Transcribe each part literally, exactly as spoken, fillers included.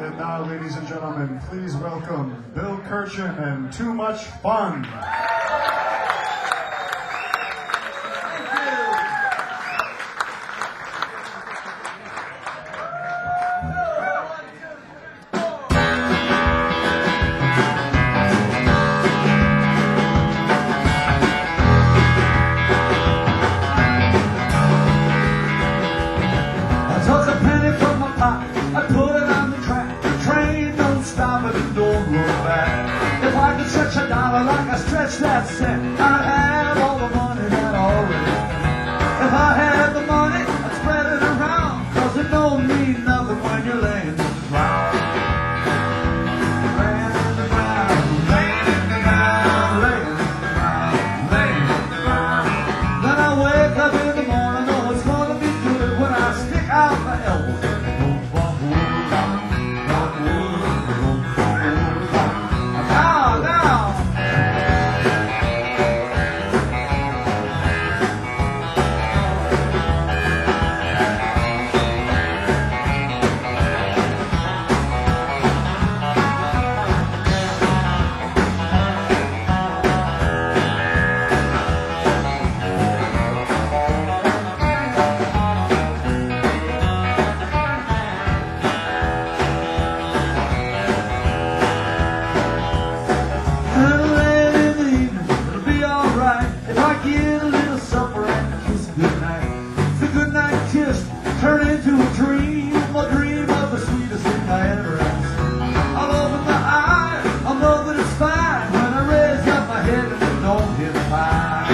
And now, ladies and gentlemen, please welcome Bill Kirchen and Too Much Fun. Like I stretch that cent, I'd have all the money that I already have. If I had the money, I'd spread it around, cause it don't mean nothing when you're laying in the ground. Laying in the ground, laying in the ground, laying in the ground, laying in the ground. Then I wake up in the morning, oh, it's gonna be good when I stick out my elbows. Now, now. Turn into a dream, a dream of the sweetest thing I ever had. I'll open my eyes, I'll know that it's fine when I raise up my head and it don't hit high.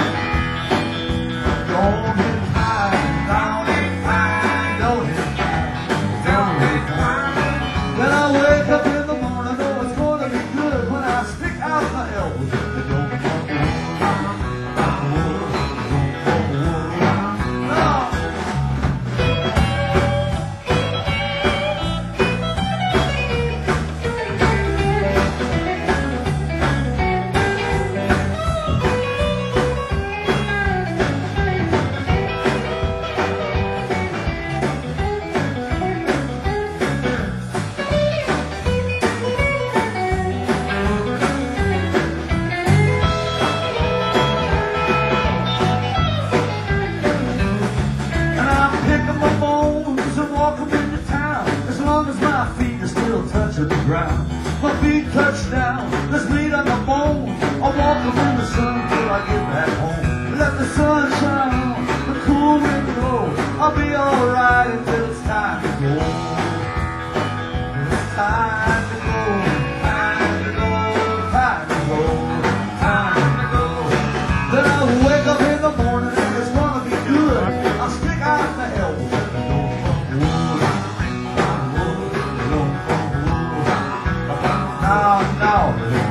Don't hit high, don't hit high, don't hit high, don't hit high. Then I wake up in the morning, oh, it's gonna be good when I stick out my elbows. My feet touch down, let's meet on the bone. I'll walk them in the sun till I get back home. Let the sun shine on, the cool wind blow. I'll be alright until it's time to go. It's time to go, time to go, time to go, time to go. Then I'll wake up in the morning and it's gonna be good. I'll stick out my elbows. Now, now.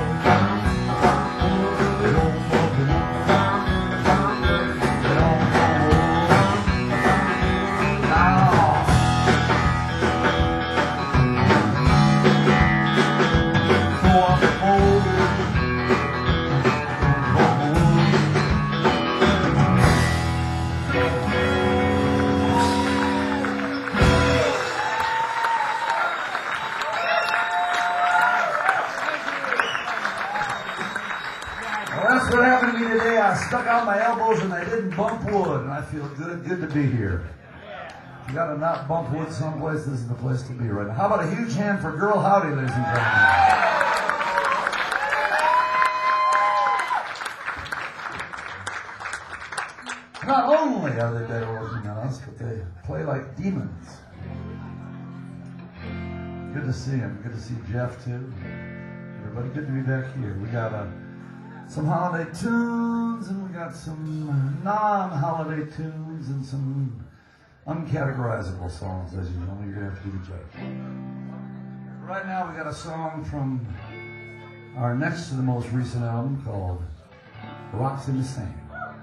That's what happened to me today. I stuck out my elbows and they didn't bump wood, and I feel good, good to be here. You got to not bump wood someplace. This is the place to be right now. How about a huge hand for Girl Howdy, ladies and gentlemen? Not only are they better looking than us, but they play like demons. Good to see him. Good to see Jeff too. Everybody, good to be back here. We got a. Some holiday tunes, and we got some non-holiday tunes, and some uncategorizable songs, as usual. You're going to have to be the judge. Right now, we got a song from our next to the most recent album called Rocks in the Sand.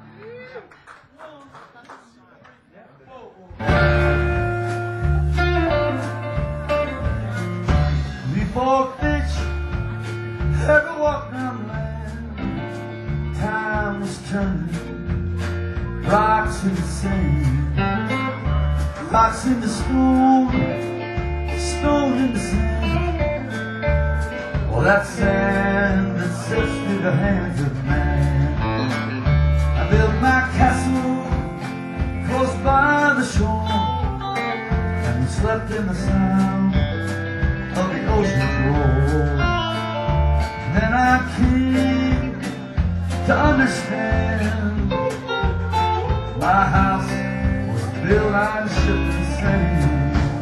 Before bitch ever walked down the land, time was turning, rocks in the sand, rocks in the spoon, stone in the sand. Well, that sand that slips through the hands of man. I built my castle close by the shore and slept in the sound of the ocean's roar. And then I came to understand my house was built on shifting sand.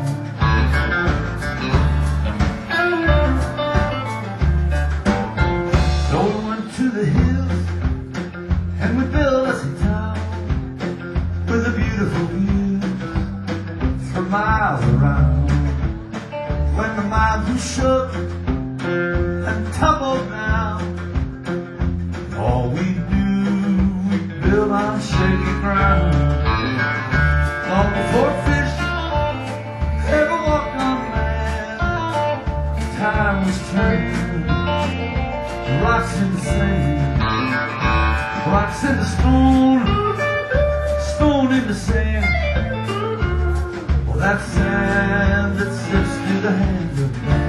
So we went to the hills and we built us a town with a beautiful view for miles around. When the mountains shook and tumbled down, all we do, we build on shaky ground. Long before fish ever walked on land, time was turning rocks into sand, rocks into stone, stone into sand. Well, that sand that slips through the hands of man.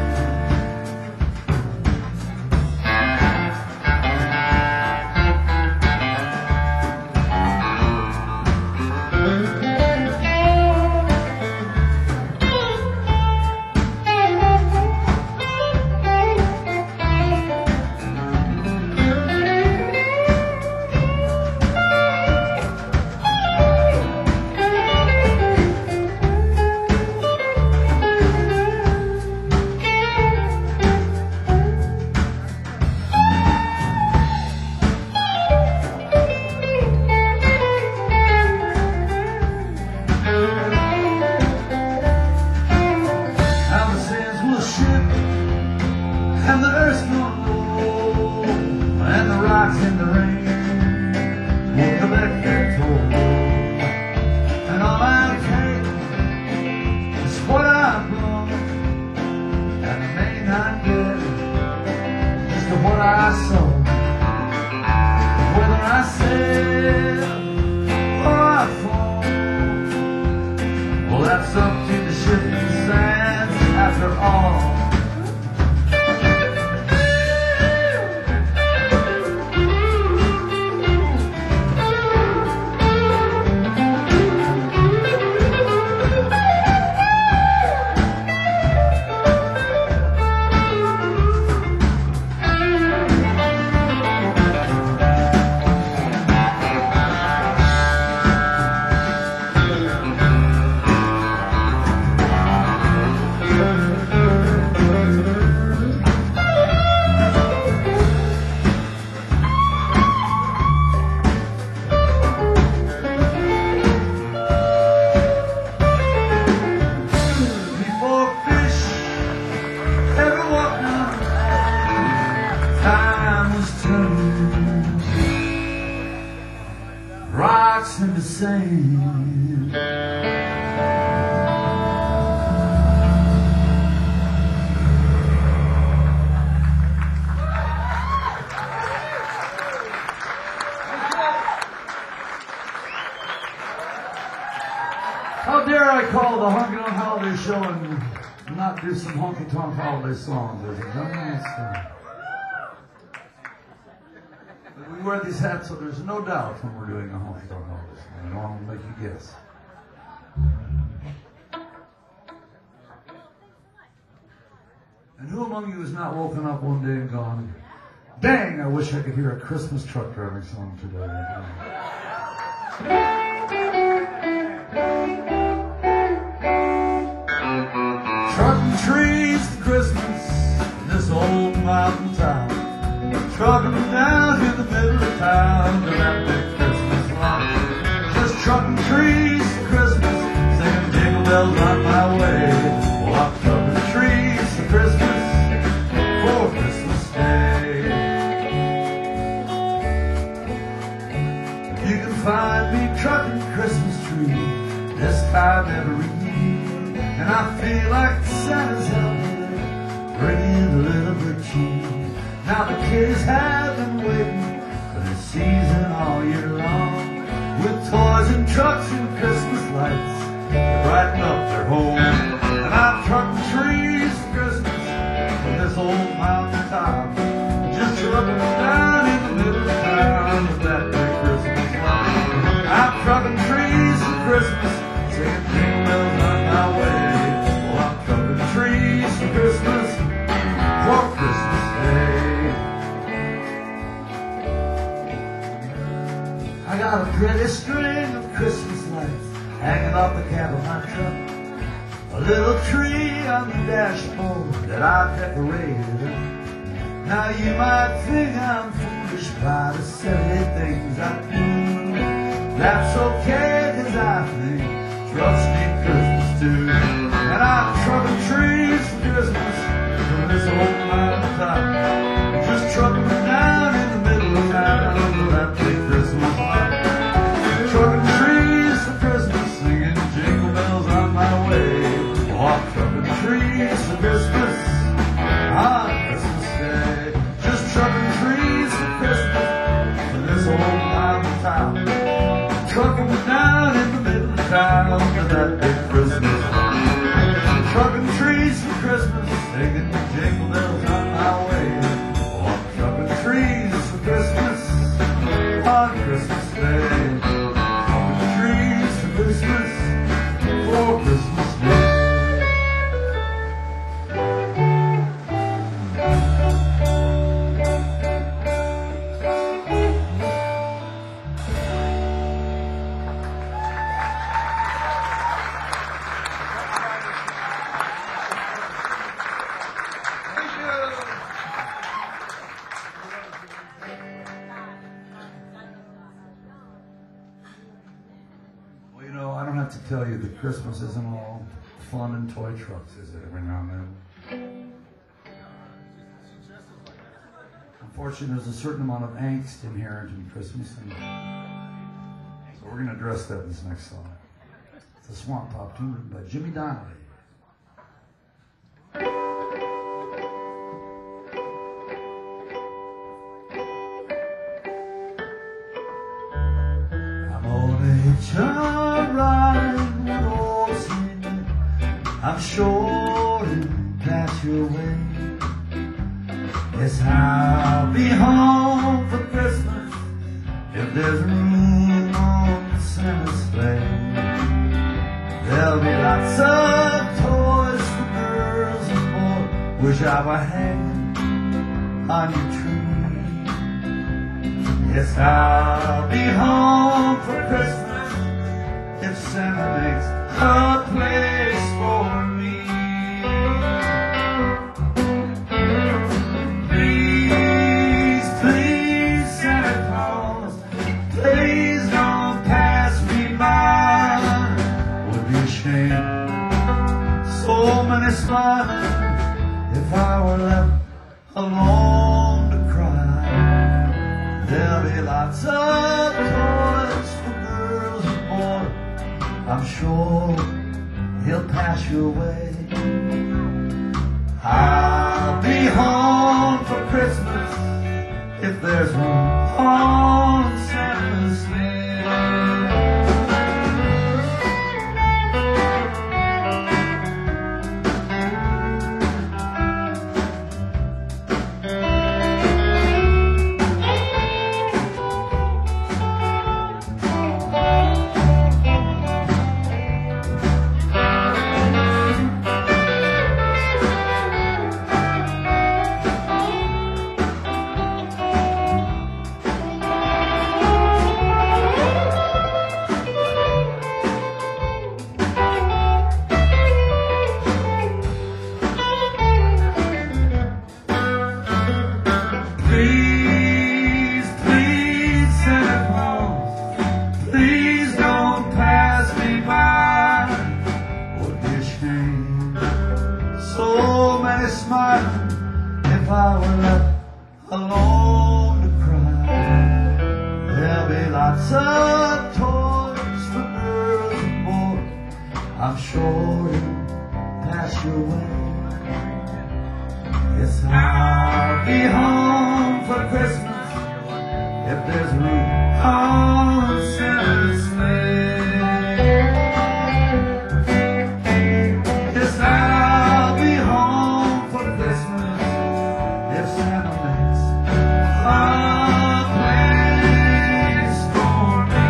And the earth's gonna roll, and the rocks in the rain will collect their toll. And all I take is what I've blown, and I may not get just to what I sow. Whether I sail or I fall, well, that's up to the shifting sands after all. Rocks in the sand. How dare I call the Honky Tonk Holiday Show and not do some honky tonk holiday songs, ladies and gentlemen? It's, uh, We wear these hats so there's no doubt when we're doing a honky tonk holiday song. I don't want to make you guess. And who among you has not woken up one day and gone, dang, I wish I could hear a Christmas truck driving song today. Trucking trees for Christmas in this old mountain town. Trucking them down to the middle of town to that big Christmas line. Just trucking trees for Christmas, singing jingle bells on my way. Well, I'm trucking trees for Christmas, for Christmas Day. You can find me trucking Christmas tree this time every year, and I feel like Santa's helping me bring in a little bit of cheer. Now the kids have been waiting for this season all year long, with toys and trucks and Christmas lights to brighten up their home. And I've trucked trees pretty string of Christmas lights hanging off the cab of my truck. A little tree on the dashboard that I've decorated up. Now you might think I'm foolish by the silly things I do. That's okay, cause I think trucks need Christmas too. And I'm trucking trees for Christmas from this old mountain top. Just trucking them down in the middle of town for that big Christmas light. Trucking trees for Christmas, singing jingle bells on my way. Oh, I'm trucking trees for Christmas on Christmas Day. Just trucking trees for Christmas for this old mountain town. Trucking them down in the middle of town for that big Christmas light. Trucking trees for Christmas, singing jingle bells on my way. Oh, I'm trucking trees for Christmas on Christmas Day. Trucking trees for Christmas for Christmas Day. Well, you know, I don't have to tell you that Christmas isn't all fun and toy trucks, is it, every now and then? Unfortunately, there's a certain amount of angst inherent in Christmas, and so we're going to address that in this next song. It's a swamp pop tune written by Jimmy Donnelly. I'm on a joyride with old Sydney. I'm sure to pass your way. Yes, I'll be home for Christmas if there's room on Santa's sleigh. There'll be lots of toys for girls and boys. Wish I were hanging on your tree. Yes, I'll be home for Christmas if Santa makes a place for me. Please, please, Santa Claus, please don't pass me by. Would be a shame, so many smiling, if I were left alone to cry. There'll be lots of toys for girls and boys. I'm sure he'll pass your way. I'll be home for Christmas if there's room on Santa's sleigh. Please, please, Santa Claus, please don't pass me by. Would be a shame, so many smiling, if I were left alone to cry. There'll be lots of toys for girls and boys. I'm sure you'll pass your way. Yes, I'll be home for Christmas if there's room on Santa's sleigh. Yes, I'll be home for Christmas if Santa makes a place for me.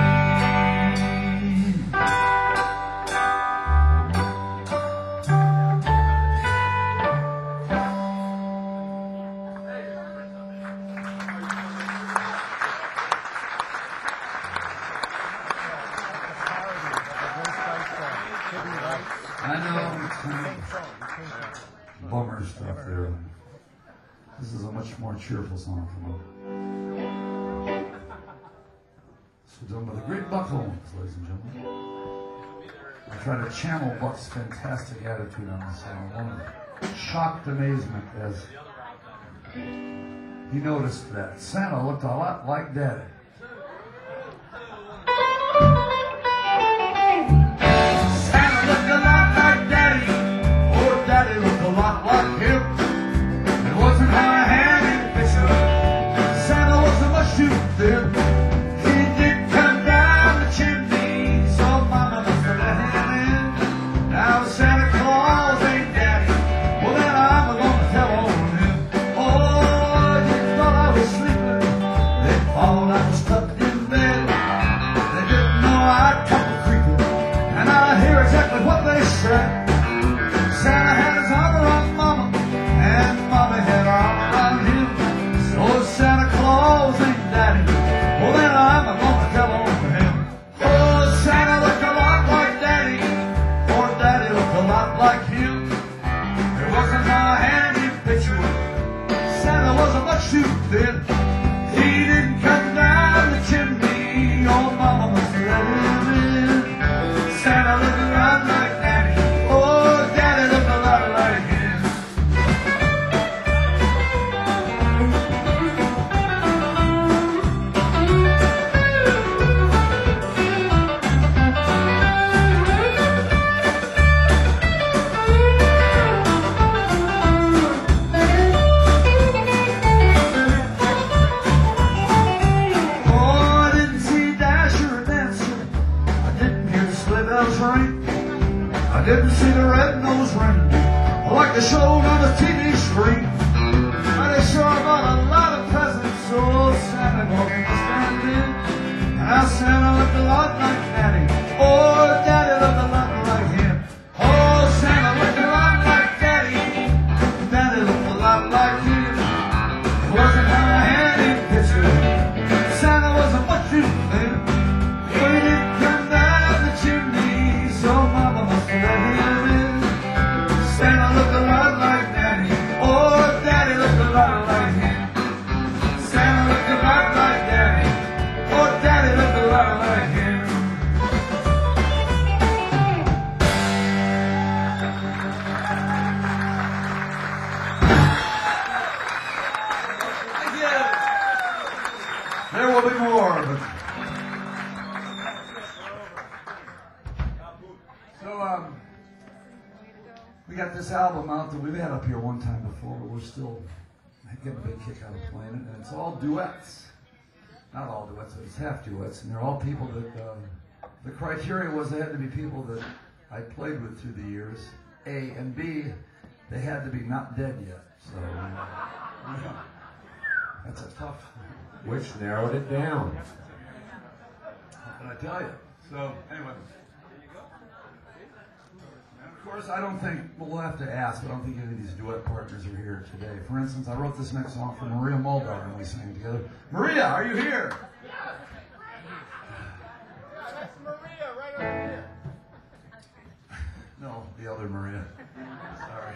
I know it's kind of bummer stuff there. This is a much more cheerful song for me. This was done by the great Buck Holmes, ladies and gentlemen. I try to channel Buck's fantastic attitude on this song. One of shocked amazement as he noticed that Santa looked a lot like Daddy. Santa looked a lot like Daddy, or Daddy looked a lot like him. It wasn't how I had him picture. Santa wasn't much too thin. He did come down the chimney, so Mama must have let him in. Now Santa Claus ain't Daddy, well then I'm gonna tell on him. Oh, you thought I was sleeping, they thought I was tucked in bed. They didn't know I'd come a creeping, and I hear exactly what they said. Santa had his arm around Mama, and Mama had her arm around him. So Santa Claus ain't Daddy, well then I'm gonna tell on him. Oh, Santa looked a lot like Daddy, or Daddy looked a lot like him. It wasn't my handy picture. Santa wasn't much too thin. He didn't come down the chimney, oh Mama must have let him in. Santa looked a lot like Daddy, oh Daddy looked a lot like him. Oh, I didn't see Dasher or Dancer. I didn't hear the sleigh bells ring. I didn't see the red-nosed reindeer. I like the show on the T V screen. But they sure bought a lot of presents, so Santa Claus must stand in. Now Santa looked a lot like Daddy, oh Daddy looked a lot like him. Oh, Santa looked a lot like Daddy, Daddy looked a lot like him. It wasn't how I had him pictured. Santa wasn't much too thin. He didn't come down the chimney, so Mama must have let him in. Santa looked a lot like Daddy, oh Daddy looked a lot like him. Santa looked a lot like Daddy, oh Daddy looked a lot like him. Thank you. There will be more, but so um, we got this album out that we've had up here one time before, but we're still getting a big kick out of playing it, and it's all duets. Not all duets, but it's half duets, and they're all people that um, the criteria was they had to be people that I played with through the years. A and B, they had to be not dead yet. So yeah, that's a tough. Which narrowed it down. What can I tell you? So, anyway. And of course, I don't think, well, we'll have to ask, but I don't think any of these duet partners are here today. For instance, I wrote this next song for Maria Muldaur, and we sang together. Maria, are you here? That's Maria right over here. No, the other Maria. Sorry.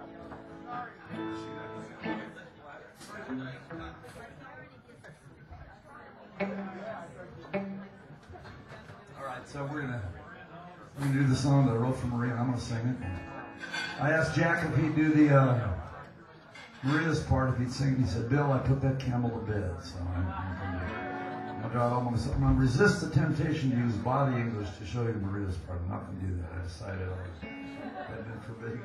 All right, so we're gonna we're gonna do the song that I wrote for Maria, and I'm gonna sing it. I asked Jack if he'd do the uh, Maria's part, if he'd sing it. He said, "Bill, I put that camel to bed." So I'm, I'm, gonna, I'm, gonna, I'm, gonna, I'm gonna resist the temptation to use body English to show you Maria's part. I'm not gonna do that. I decided I had been forbidden.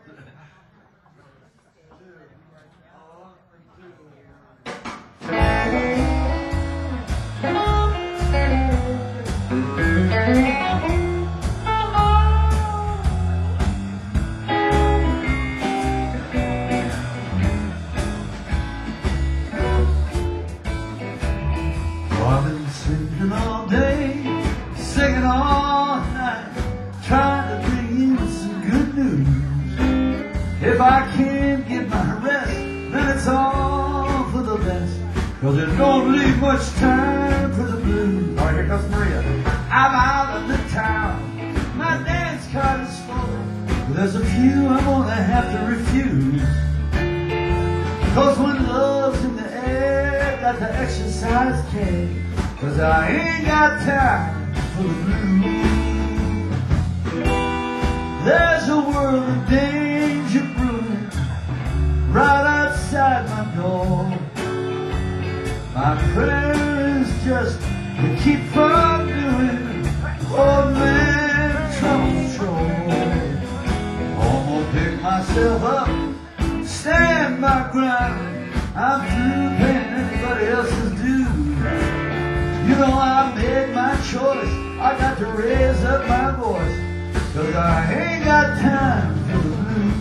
I've been singing all day, singing all night, trying to bring you some good news. If I can't get my rest, then it's all for the best, 'cause it don't leave much time for the blues. All right, here comes Maria. I'm out of the town, my dance card is full, There's a few I'm gonna have to refuse. Cause when love's in the air, got to exercise care. Cause I ain't got time for the blues. There's a world of danger brewing right outside my door. My prayer is just to keep from doing old man trouble control. I'm gonna pick myself up, stand my ground. I'm through paying anybody else's dues. You know I made my choice, I got to raise up my voice. Cause I ain't got time for the blues.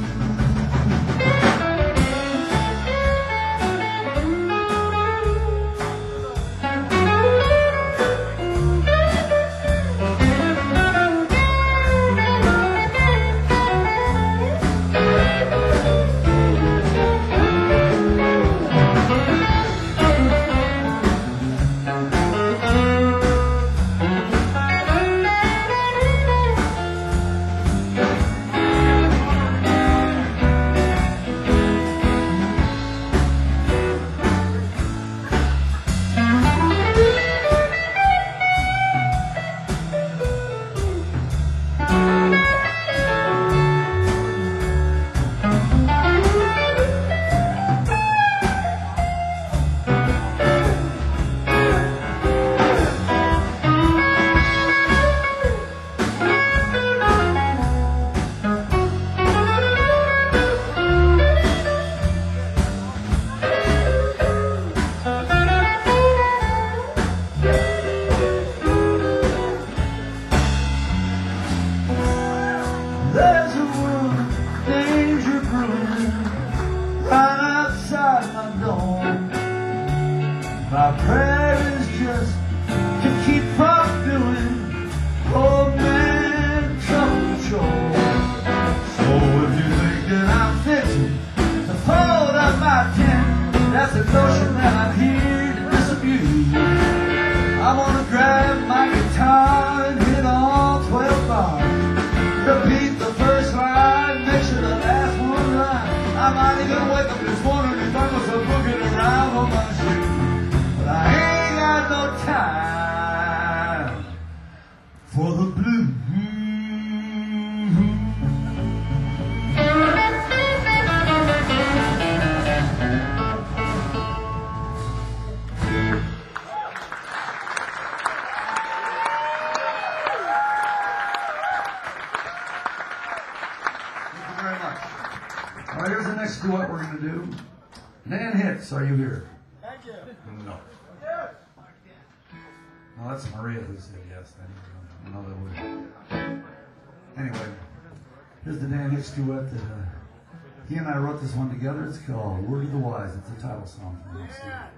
There's a world of danger brewing right outside my door. My prayer is just to keep from doing old man trouble control. So if you think that I'm fixing to fold up my tent, that's a notion that I'm here to disabuse. I'm gonna grab my guitar and hit all twelve bars. Repeat the first line, make sure the last one rhymes. I might even wake up this morning and find myself looking around on my shoes. But I ain't got no time for the blues. All right, here's the next duet we're going to do. Nan Hicks, are you here? Thank you. No. No, that's Maria who said yes. I didn't know that would. Anyway, here's the Nan Hicks duet that uh, he and I wrote this one together. It's called Word of the Wise. It's a title song for us.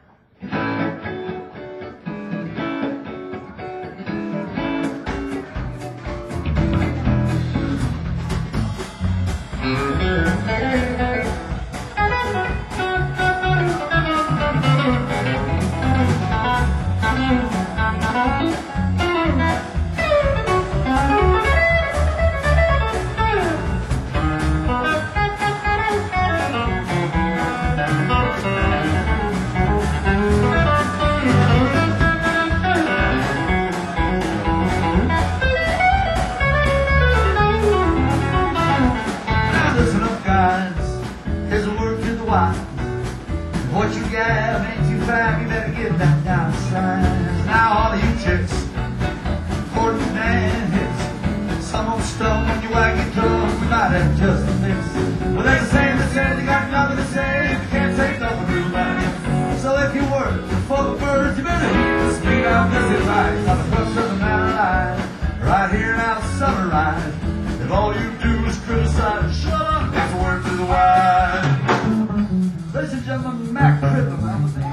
What you got ain't too fine, you better get that down the slide. Now all of you chicks, according to Nan Hicks, some old stone when you wag your tongue, we might have just a mix. Well, there's a saying that says you got nothing to say if you can't take nothing real about it. So if you work for the birds, you better hear the speed out this advice on the crux of the matter line. Right here now, summarize. If all you do is criticize, shut up, that's a word to the wise. Ladies and gentlemen, Mac Crippen on the bass.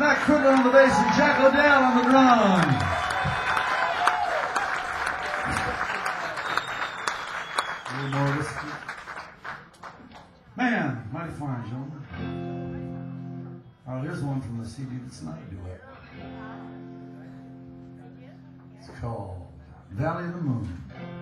Matt Critter on the bass and Jack O'Dell on the drums. You notice? Man, mighty fine, gentlemen. Oh, here's one from the C D that's not a duet. It's called Valley of the Moon.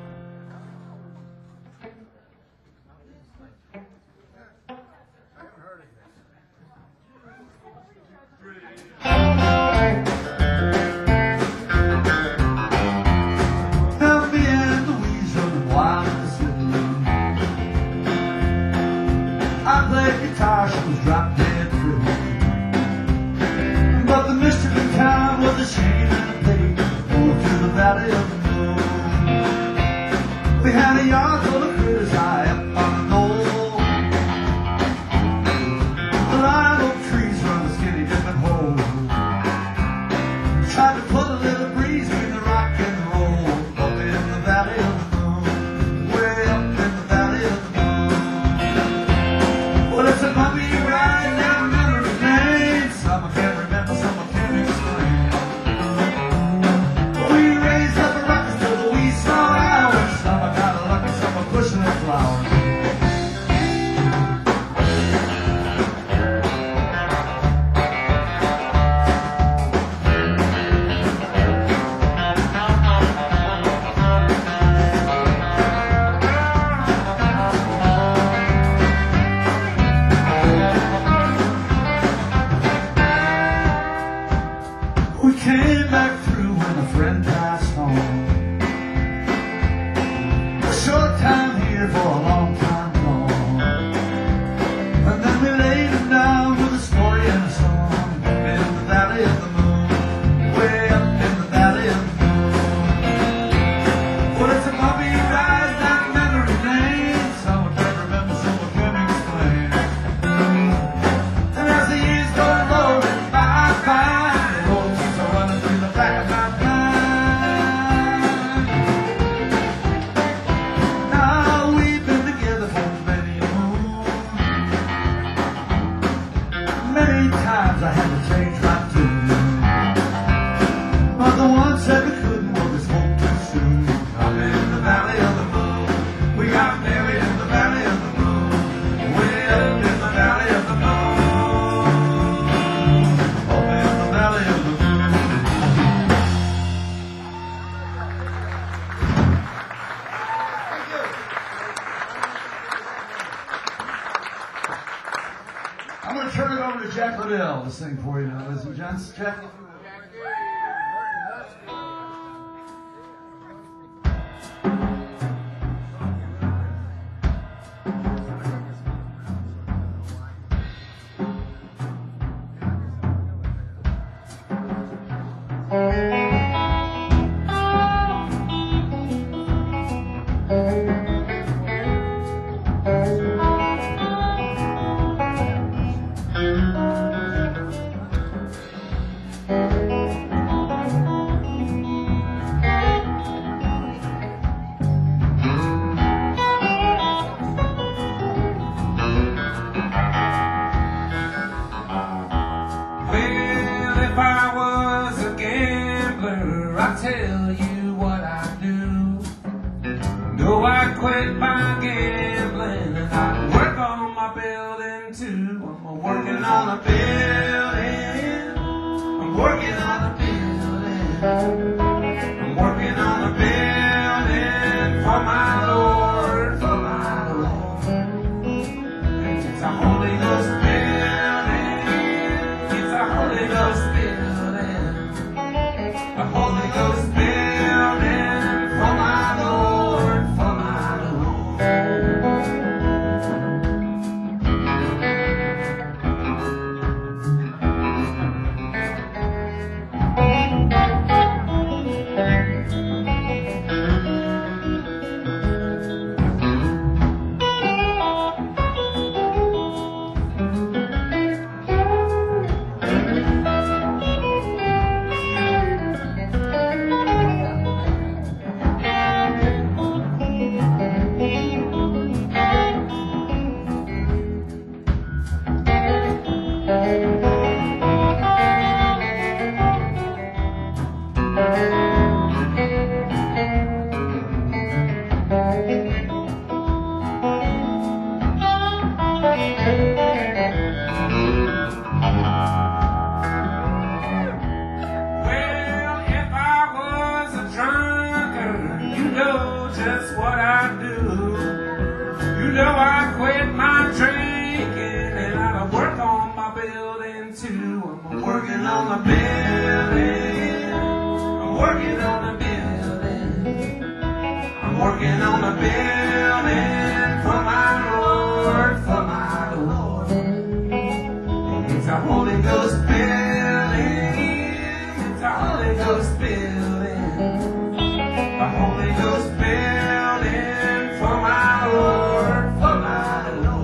To sing for you now, ladies and gents. Jack. building too. I'm working on the building. I'm working on the building. I'm working on the building for my Lord, for my Lord. It's a Holy Ghost building. It's a Holy Ghost building. A Holy Ghost building for my Lord, for my Lord.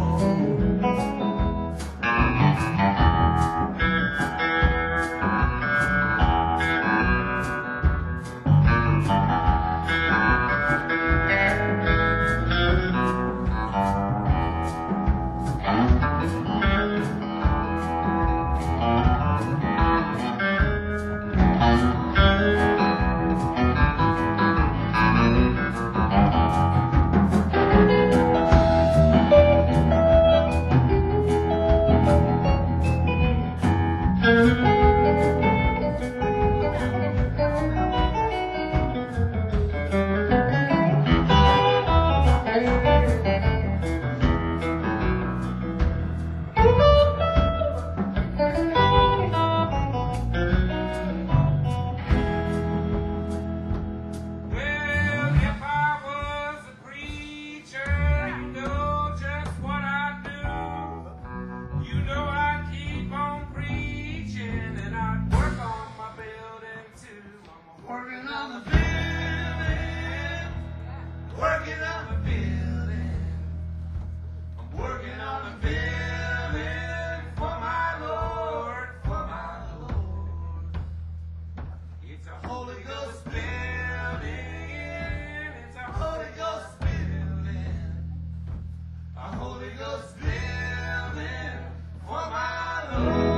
Working on the building, working on the building. I'm working on the building for my Lord, for my Lord. It's a Holy Ghost building, it's a Holy Ghost building, a Holy Ghost building for my Lord.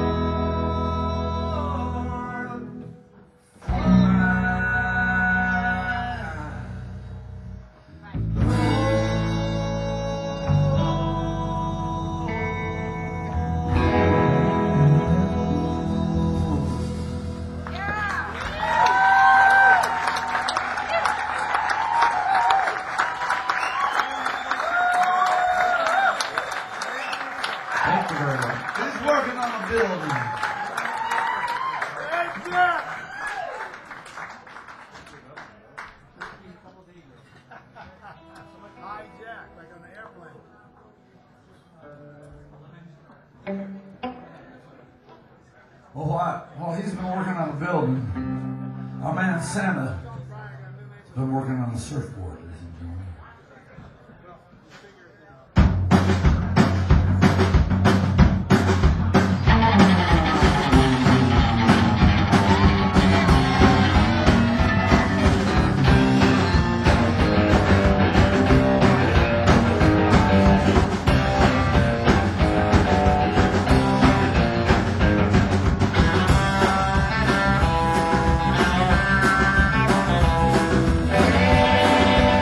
Thank you very much. He's working on the building. Hijack, like on the airplane. Well, while, while he's been working on the building, our man Santa has been working on the surfboard, ladies and gentlemen. Thank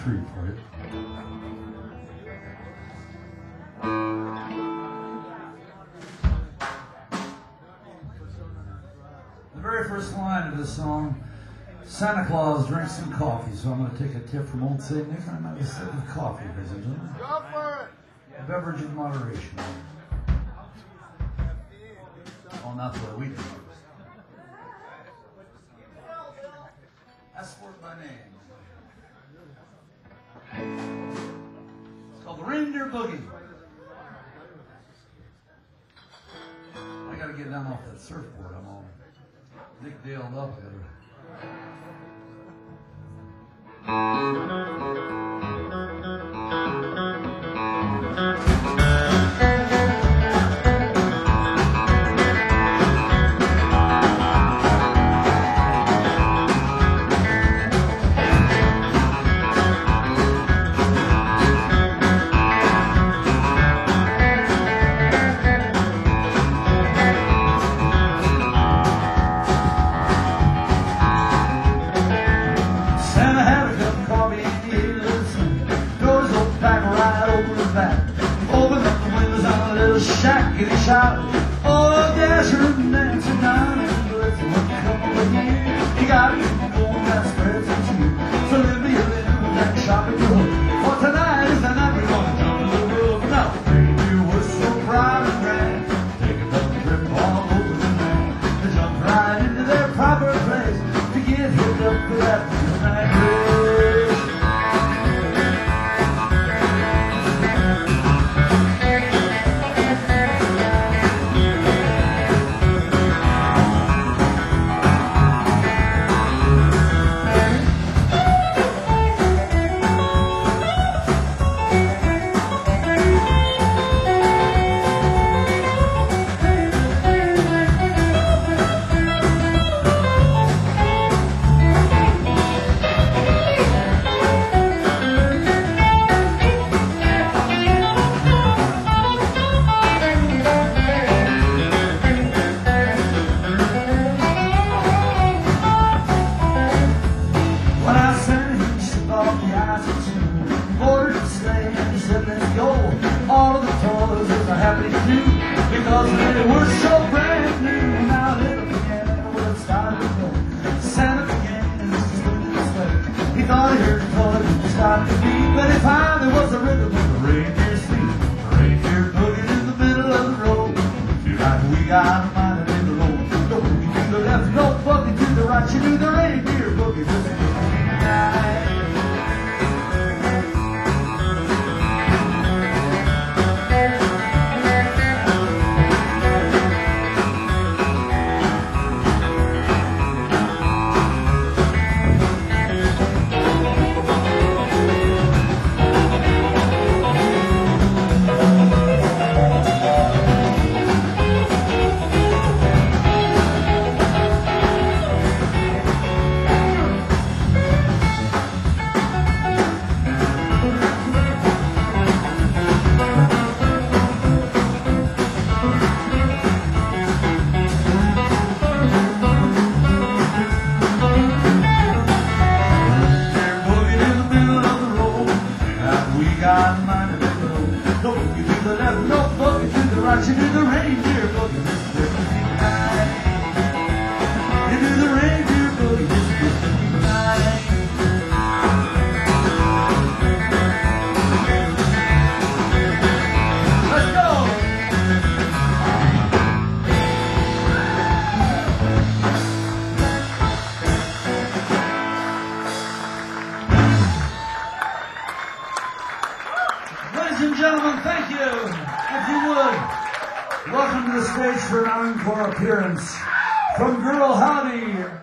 treat for you. The very first line of this song, Santa Claus drinks some coffee, so I'm going to take a tip from old Saint Nick, and I'm going to sip of coffee, ladies and gentlemen. Go for it. A beverage in moderation. Oh, not the way we do it. That's for my name. It's called the Reindeer Boogie. I got to get down off that surfboard. I'm all Nick Dale'd up there. Shackety shout, oh, Dasher and Dancer down in the woods. One couple of years, you got it, gold gas spreads and cheap. So let me a little that shopping door. For tonight is the night we're gonna jump in the road. Now, reindeer was so proud and grand, taking a trip all over the land. They jumped right into their proper place to get hooked up for that midnight race. From Girl Howdy,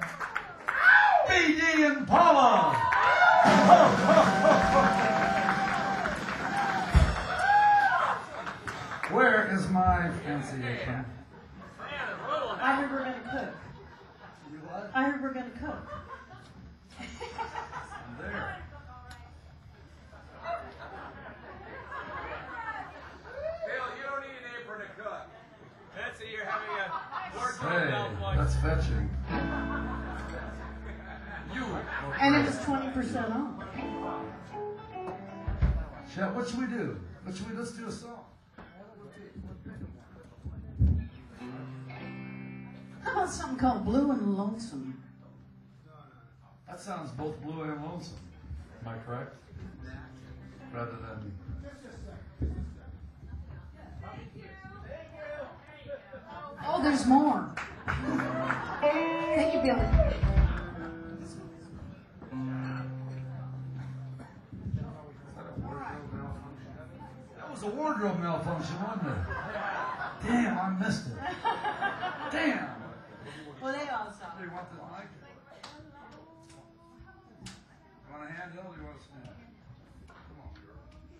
B D and Paula. Ho, ho, ho, ho. Where is my fancy apron? I heard we're going to cook. You what? I heard we're going to cook. I'm there. Bill, you don't need an apron to cook. That's it, you're having a wardrobe Hey, malfunction. that's fetching. You. And it was twenty percent off. Jeff, what should we do? What should we, let's do a song. How about something called Blue and Lonesome? That sounds both blue and lonesome. Am I correct? Rather than... Oh, there's more. Thank you, Billy. That was a wardrobe malfunction, wasn't it? Damn, I missed it. Damn. Well, they all saw Do you want this mic? You want a handheld or you want a stand? Come on, girl.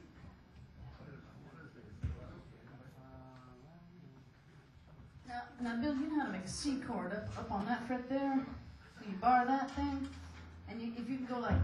Now, now, Bill, you know how to make a C chord up, up on that fret there? So you bar that thing, and you, if you can go like...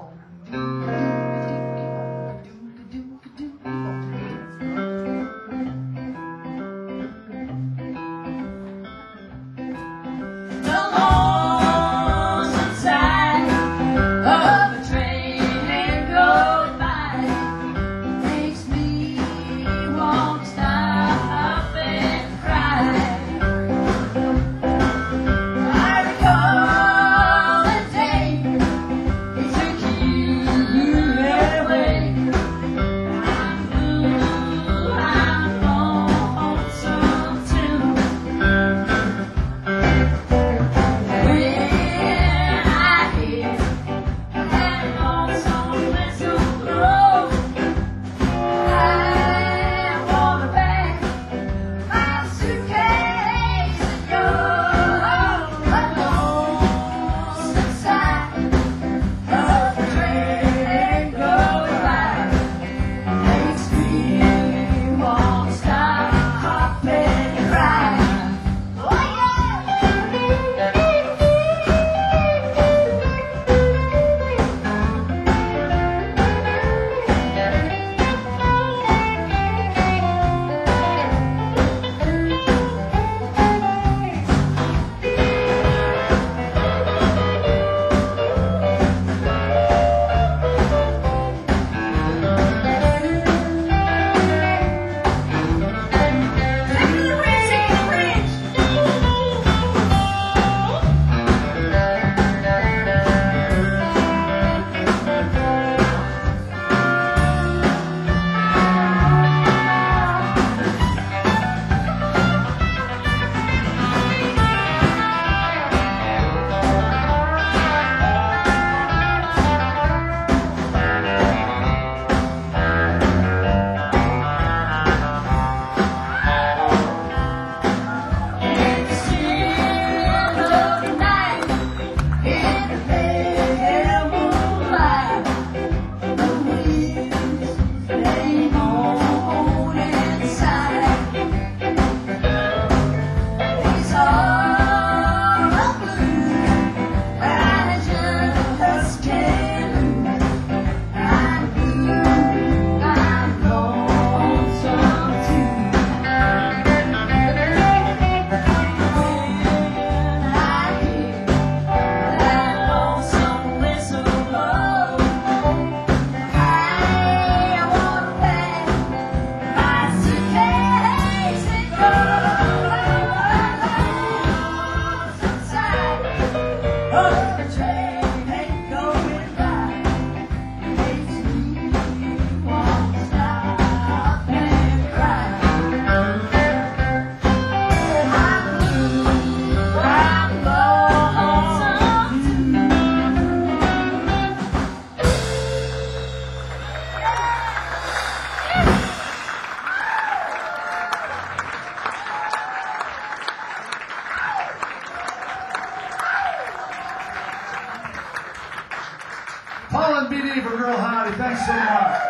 Paul and B D from Real Howdy, thanks so much.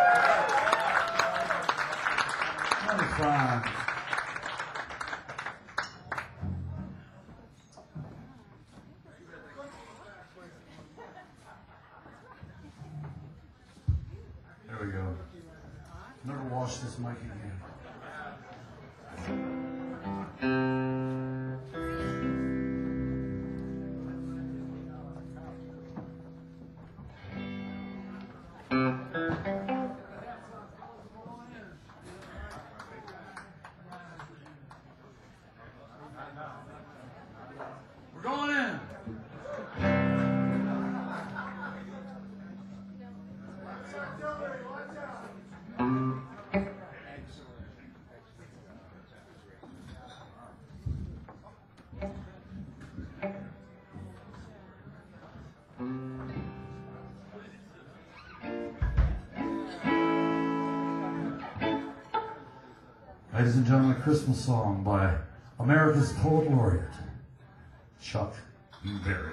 That was fun. There we go. Never wash this mic again. Ladies and gentlemen, a Christmas song by America's Poet Laureate, Chuck Berry.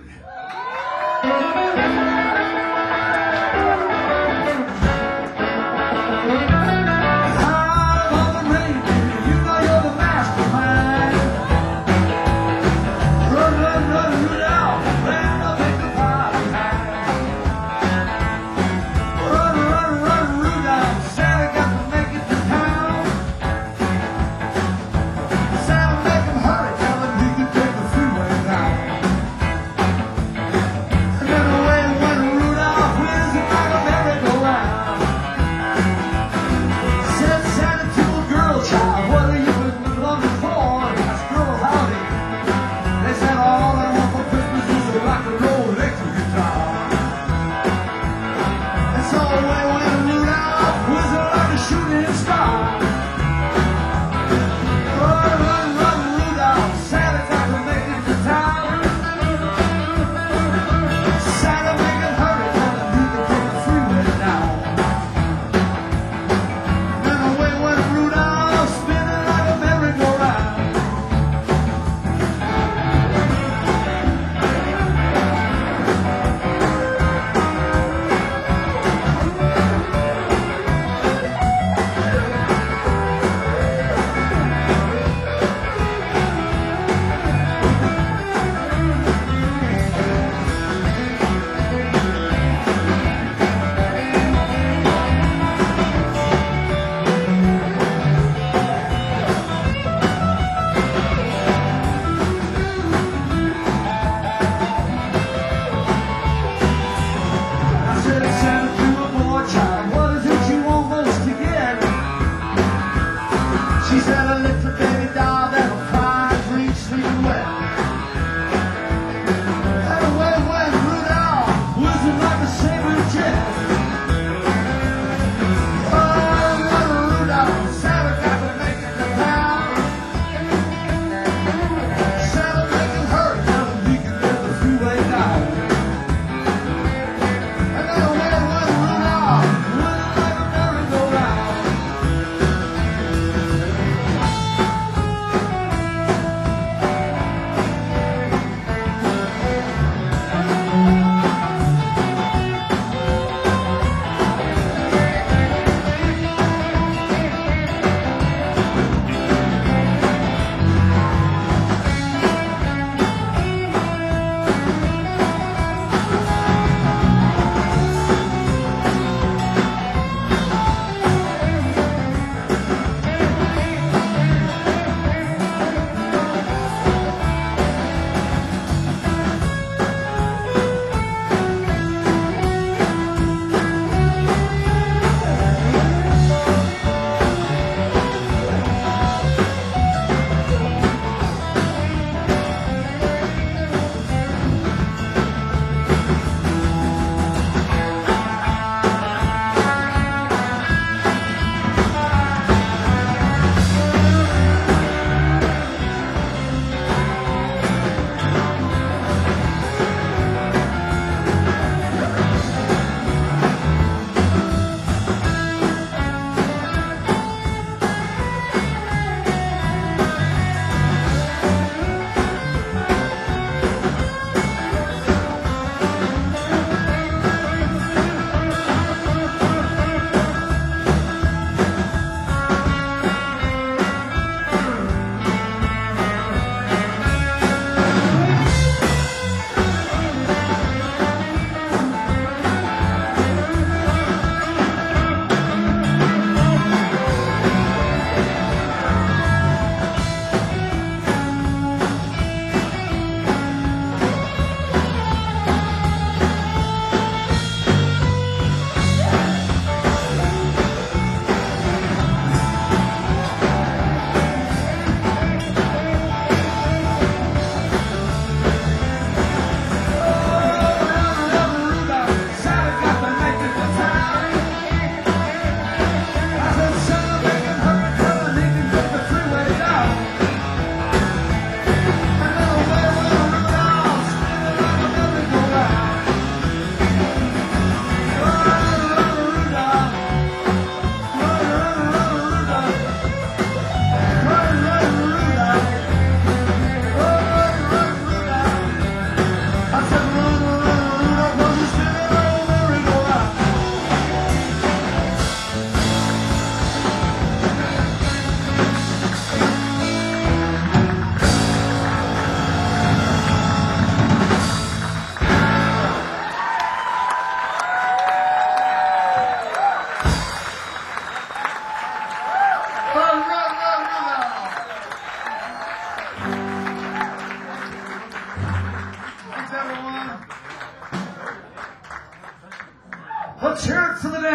Rudolph, where's the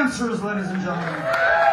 dancers, ladies and gentlemen.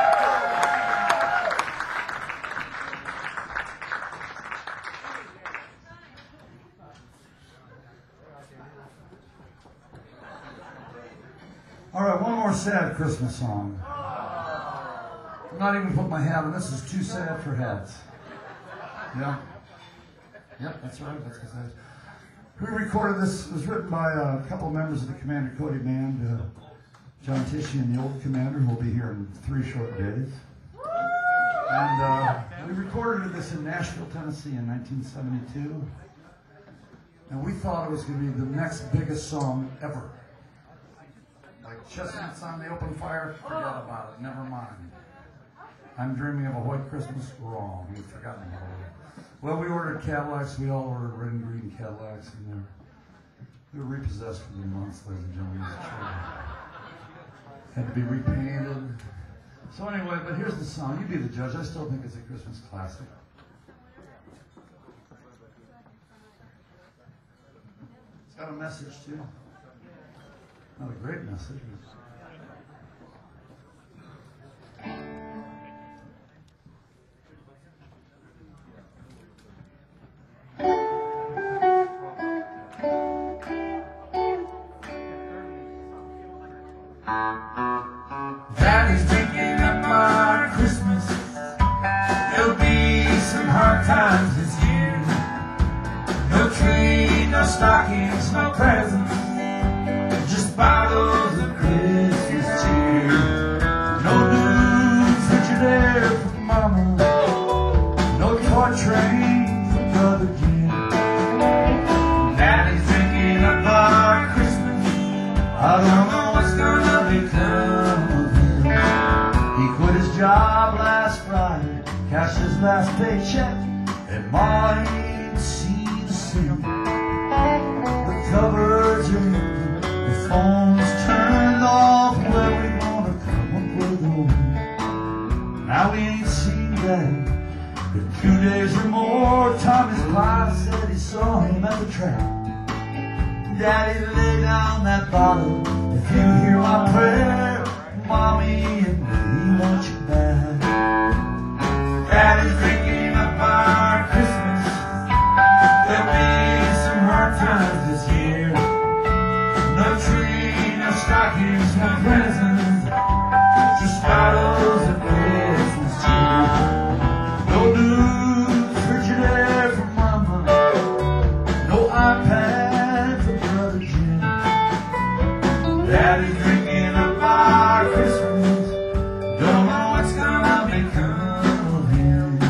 All right, one more sad Christmas song. I'm not even putting my hat on. This is too sad for hats. Yeah. Yep, that's right. That's because I. We recorded this. It was written by a couple of members of the Commander Cody Band, uh, John Tishy and the old Commander, who will be here in three short days. And uh, we recorded this in Nashville, Tennessee, in nineteen seventy-two. And we thought it was going to be the next biggest song ever. Like Chestnuts on the Open Fire, forget about it. Never mind. I'm Dreaming of a White Christmas, wrong. We've forgotten about it. Well, we ordered Cadillacs. We all ordered red and green Cadillacs, and they're, they were repossessed within months, ladies and gentlemen. Had to be repainted. So anyway, but here's the song. You be the judge. I still think it's a Christmas classic. It's got a message, too. Not a great message. Daddy's drinking up our Christmas. There'll be some hard times this year. No tree, no stockings, no presents, just bottles of Christmas cheer. No news that you're there for Mama, no toy train for Brother Jim. Daddy's drinking up our Christmas. I don't know what's gonna become of him. He quit his job last Friday, cashed his last paycheck, and Ma ain't seen a cent. The cupboards are empty, the phone's turned off. Where we gonna come up with a one? Now we ain't seen that in two days or more. Tommy's wife said he saw him at the track. Daddy, lay down that bottle. If you hear my prayer, Mommy and me want you back. Daddy's drinking up our Christmas. There'll be some hard times this year. No tree, no stockings, no presents, just bottles of Christmas cheer. No new Frigidaire for Mama, no iPad for Brother Jim. Daddy's drinking up our Christmas. Don't know what's gonna become of him.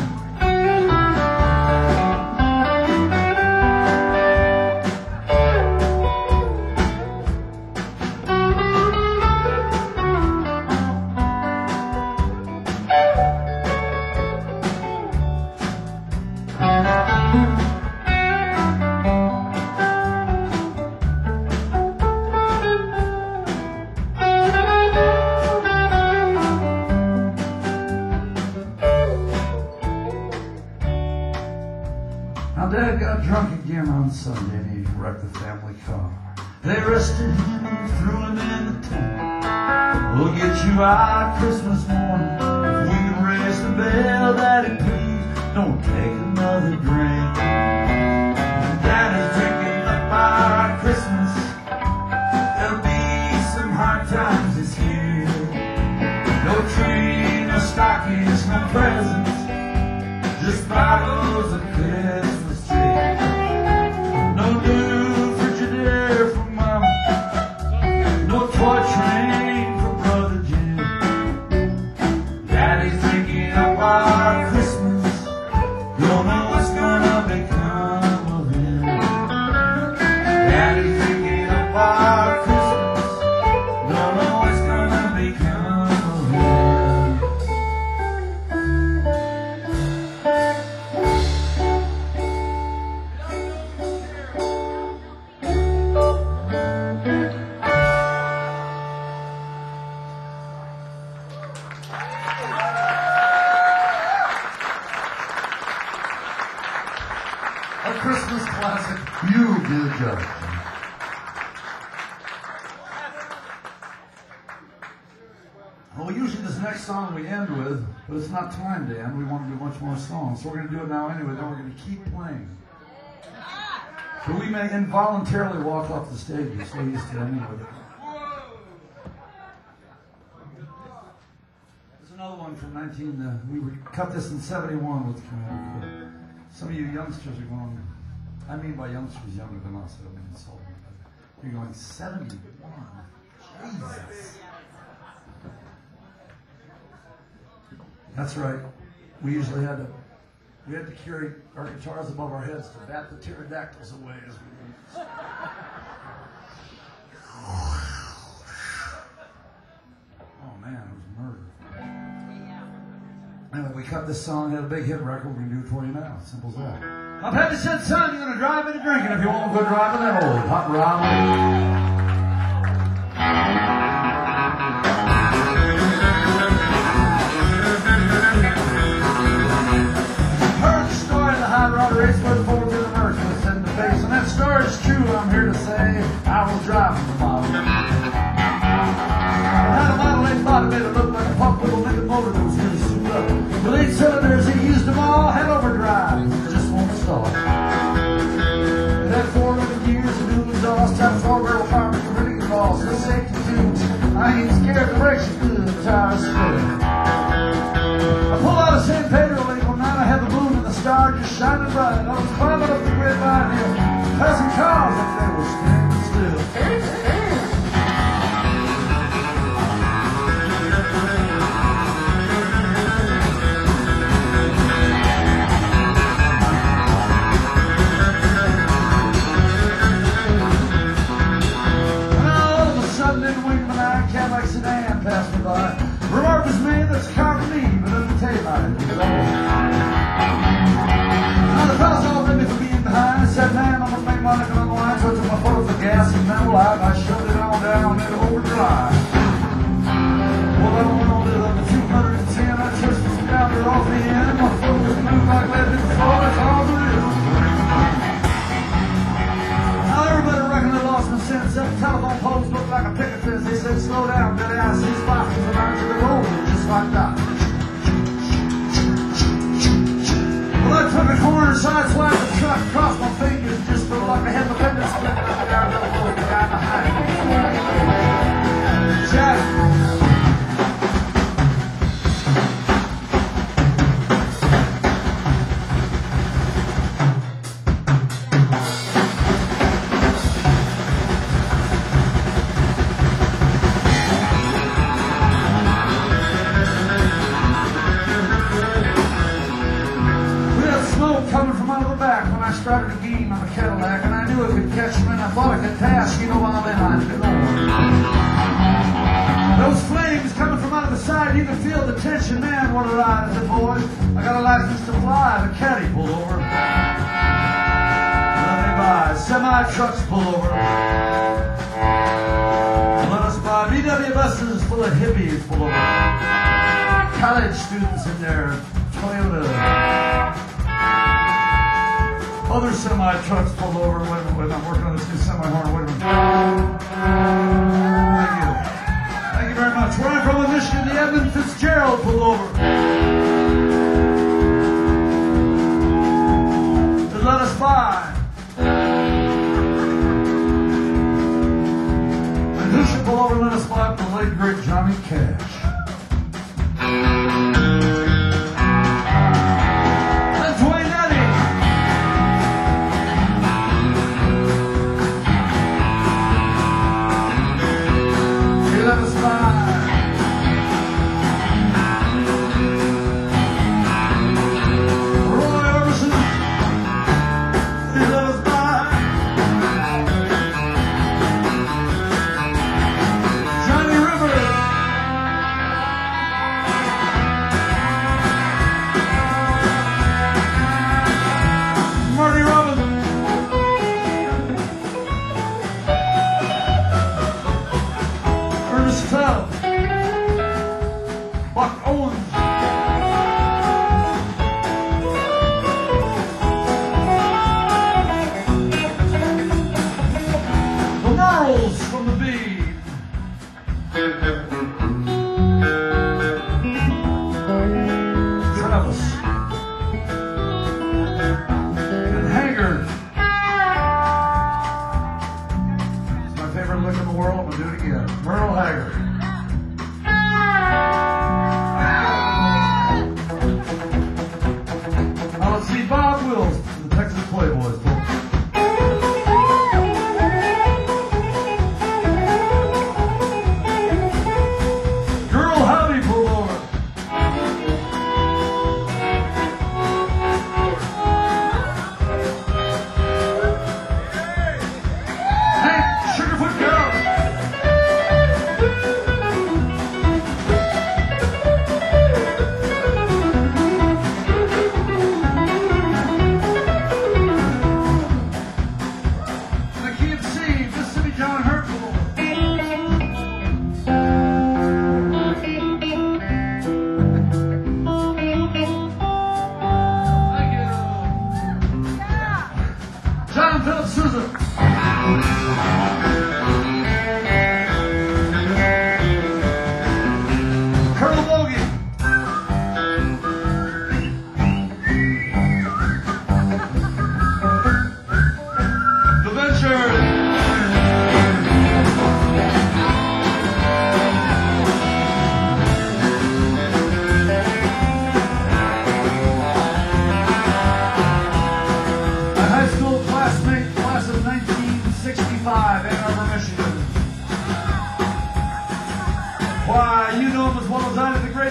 Now Dad got drunk again on Sunday and he wrecked the family car. They arrested him and threw him in the tent. We'll get you out Christmas morning. If we can raise the bell, Daddy, please don't take another drink. Daddy's drinking up our Christmas. There'll be some hard times this year. No tree, no stockings, no presents, just bottles of Christmas tree. No new Frigidaire for Mama, no toy train for Brother Jim. Daddy's drinking up our Christmas. Don't know what's gonna become of him. Daddy's drinking up our Christmas. Don't know what's gonna become of him. A Christmas classic. You be the judge. Well, usually this next song we end with, but it's not time to end. We want to do much more songs, so we're going to do it now anyway. Then we're going to keep playing. So we may involuntarily walk off the stage. We're so used to ending with it. There's another one from nineteen. Uh, we would cut this in seventy-one with Commander. Some of you youngsters are going. I mean by youngsters younger than us. I don't mean insulting. You're going seventy-one. Jesus. That's right. We usually had to we had to carry our guitars above our heads to bat the pterodactyls away as we went. Oh man, it was murder. Anyway, we cut this song, had a big hit record, we're gonna do it for you now. Simple as that. My daddy said, son, you're gonna drive into drinking if you won't go driving that old hot rod. Race went forward to the merciless in the face, and that story is true. I'm here to say I was driving the model. I had a Model eight body made it look like a pump with a Lincoln motor that was really souped up. With eight cylinders, he used them all, had overdrive, it just won't start. It had four living gears, a new exhaust, had a four barrel power, a pretty exhaust, and safety tubes. I ain't scared of direction, good, the tires spinning. I pull out a San Pedro late one night, I had the moon and the star just shining bright. I was climbing up the grapevine hill, passing cars like they were standing still. And all of a sudden, in the wink of an eye, a Cadillac sedan passed me by. Remark was made that's a car for me, but in the taillight was all. Now the fellas all ready for being behind. I said, man, I'm gonna make my nickel on the line. So I took my foot off the gas and metal out. I shoved it all down in overdrive. Well, I went on to the two hundred ten. I just was down there off the end. My foot was moved like lead before. That's all there is. Now everybody reckoned I lost my sense. That telephone poles looked like a picket fence. They said, slow down, Billy. I see spots around to the road just like that. Well, I took a corner, side swiped the truck, crossed my fingers, just felt like I had my fingers split down the road, the guy behind me. Jack. I started a game on a Cadillac, and I knew it could catch me, and I thought I could pass, you know, while I'm behind the door. Those flames coming from out of the side, you can feel the tension, man, what a ride is it, boys? I got a license to fly, the caddy pulled over. Let me by, semi-trucks pull over. Let us by, V W buses full of hippies pull over. College students in their Toyota. Other semi-trucks pulled over. Wait a minute, wait a minute. I'm working on this new semi-horn. Wait a minute. Thank you. Thank you very much. Where I'm from in Michigan, the Edmund Fitzgerald pulled over. To let us by. And who should pull over and let us by but the late, great Johnny Cash. From the beat.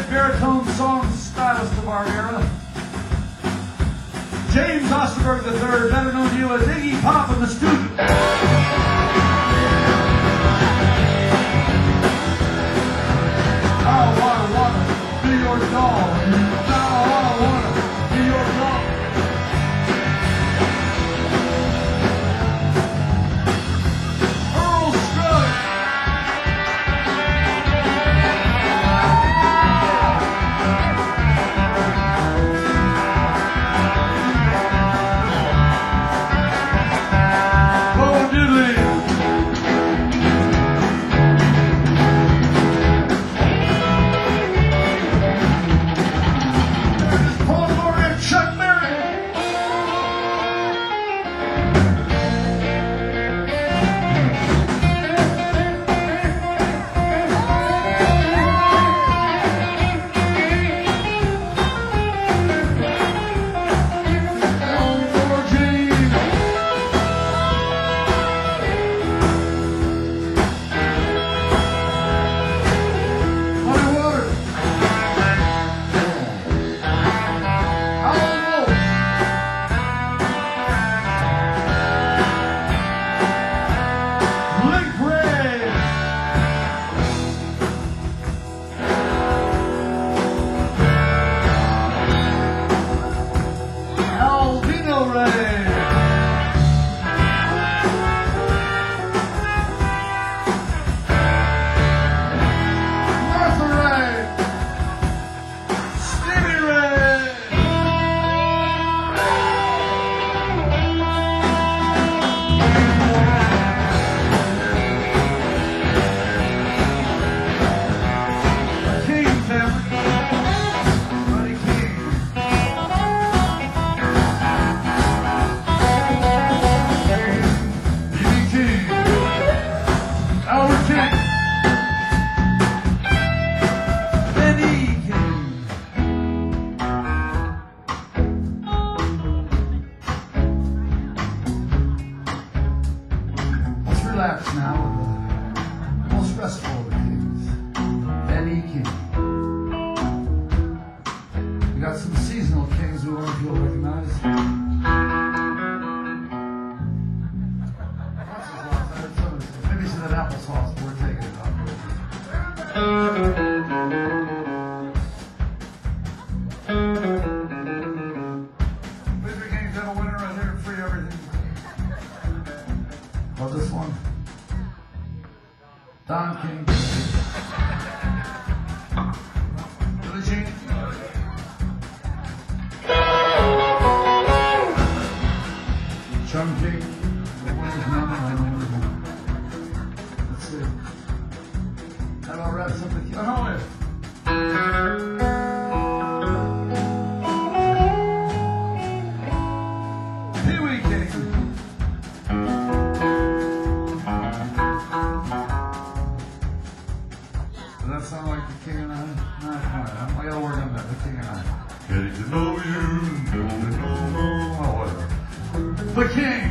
baritone song stylist of our era. James Osterberg the third, better known to you as Iggy Pop and the Student. I wanna, wanna be your doll. I wanna, wanna be your doll. Earl Scruggs. Bo Diddley. Paul Moore and Chuck Berry. Elmore James. Muddy Waters. Howlin' Wolf. Link Ray. Alvino Ray. Martha Ray. Stevie Ray. King family. Buddy King. B B King. Albert King. Benny King. Let's relax now with the most restful of the kings, Benny King. We got some seasonal kings we want to feel recognized. Maybe some of that applesauce, but we're taking it up. Victor King's got a winner right here, free everything. Love this one. Don King. Billie Jean. Chung King. What is his name? I don't know. Let's see. That all wraps up the key. Oh, yeah. Pee Wee King. Does that sound like the King and I? Not quite. I gotta work on that. The King and I. Getting to know you, getting to know you. Oh, whatever. The King.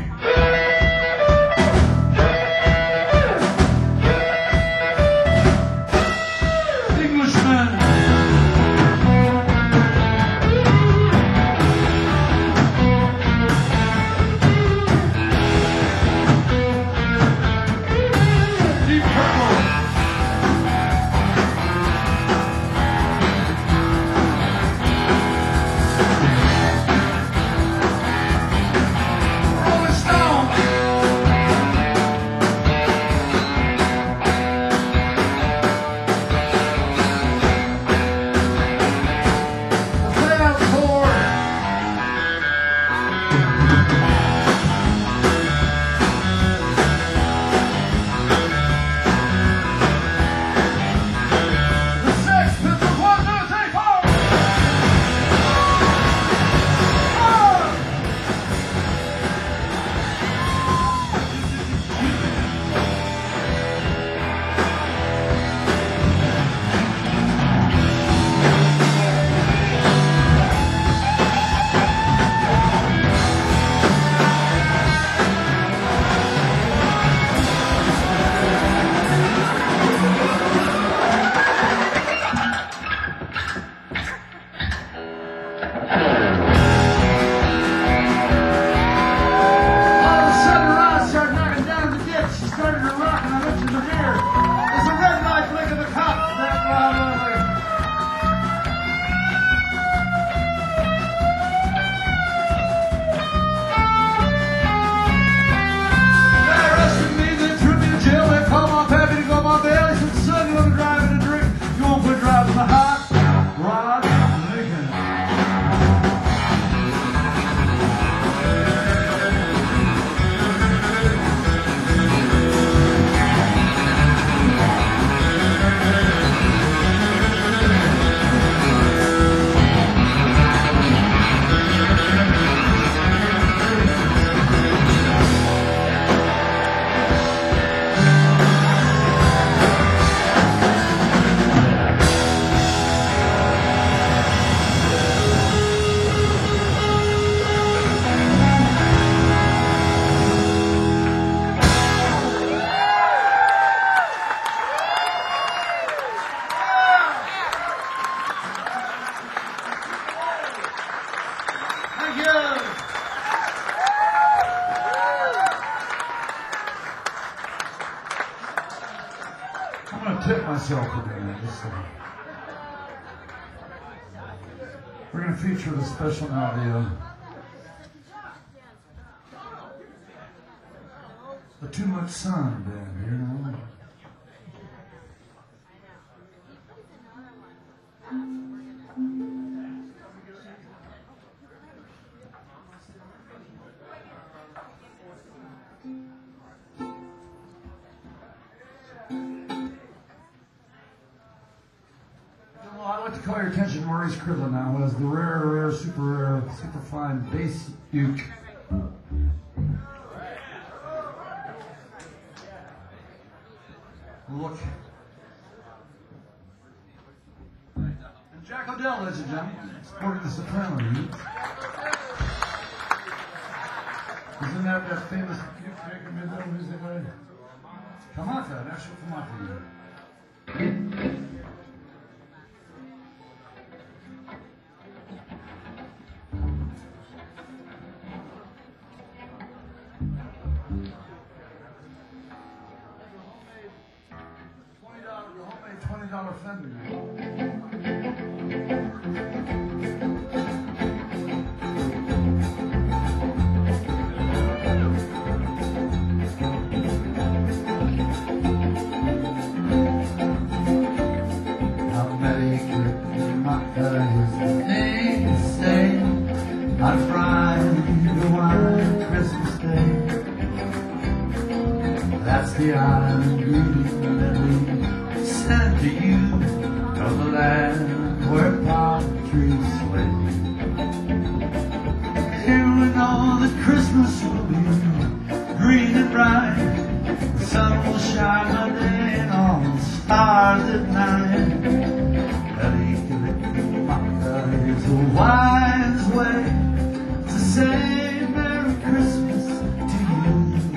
Englishman. Deep Purple. myself for doing that. Just, uh, we're going to feature the special now, the, uh, the Too Much Sun band, you know. I'd like to call your attention to Maurice Critlin now, who has the rare, rare, super rare, super fine bass uke. Look. And Jack O'Dell, ladies and gentlemen, sporting the soprano uke. Isn't that that famous uke maker middle music? Kamata, National Kamata uke. twenty dollar Fender. How many Christmas is the thing to say on Friday, one Christmas Day? That's the island greeting that we send to you from the land where palm trees sway. Here we know that Christmas will be green and bright. The sun will shine by day and all the stars at night. It's a wise way to say Merry Christmas to you.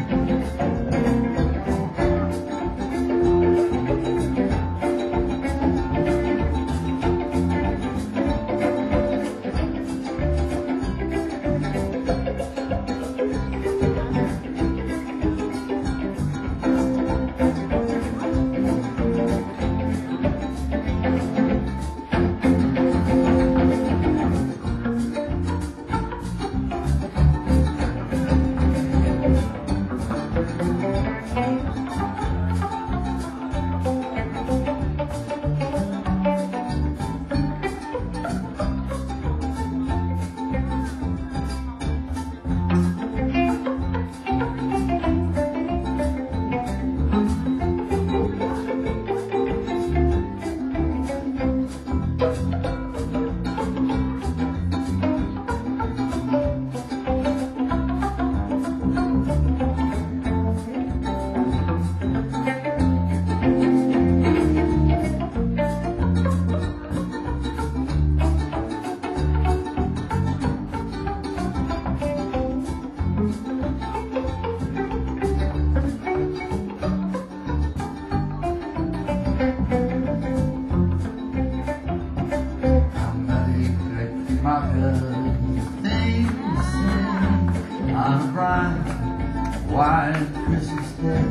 On a bright, white Christmas Day.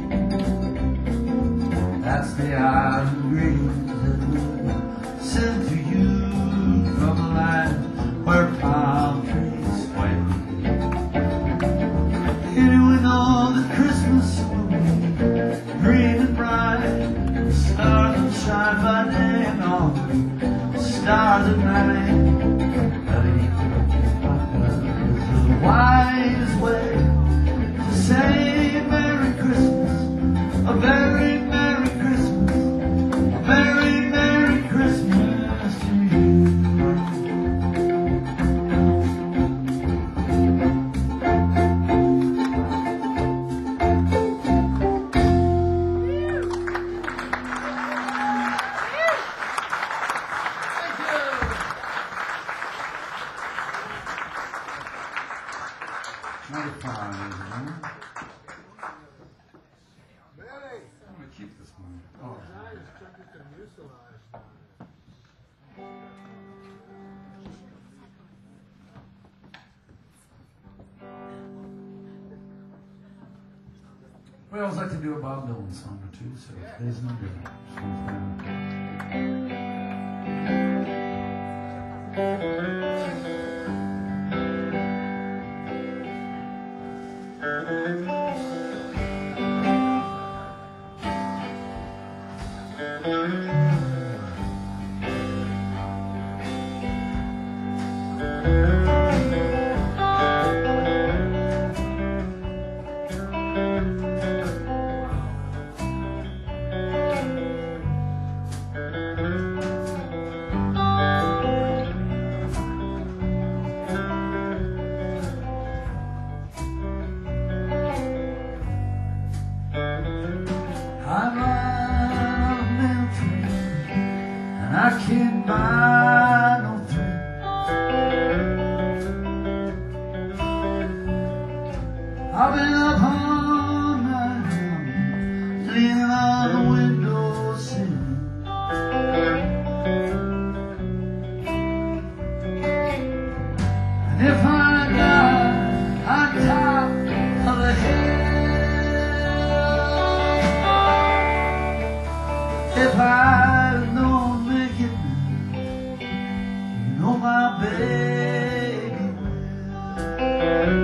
That's the island greeting that we send to you from the land where palm trees sway. Here we know that Christmas will be green and bright. The stars will shine by day and all the stars at night. Wise way to say Merry Christmas, a very Merry Christmas, a very Merry Christmas to you. Number five, ladies and gentlemen. Billy! I'm going to keep this one. Oh. I just took it to Mucilage. We always like to do a Bob Dylan song or two, so today's no different. I'm on a mail train and I can't buy no thrill. I've been up all night long, leaning on the windowsill. And if I die on top of the hill, if I don't make it, you know my baby will.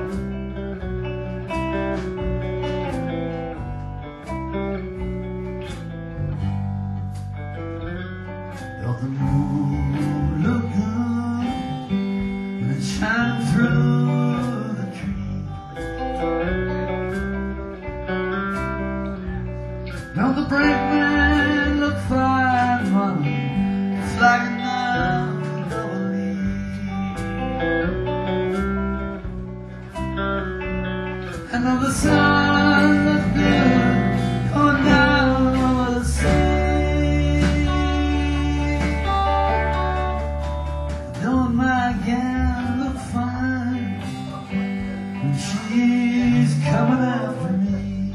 Don't the moon look good when it's shining through the trees? Don't the brakeman look fine, man? It's like a nine double E. And though the sun looks good going down over the sea, don't my gal look fine when she's coming after me?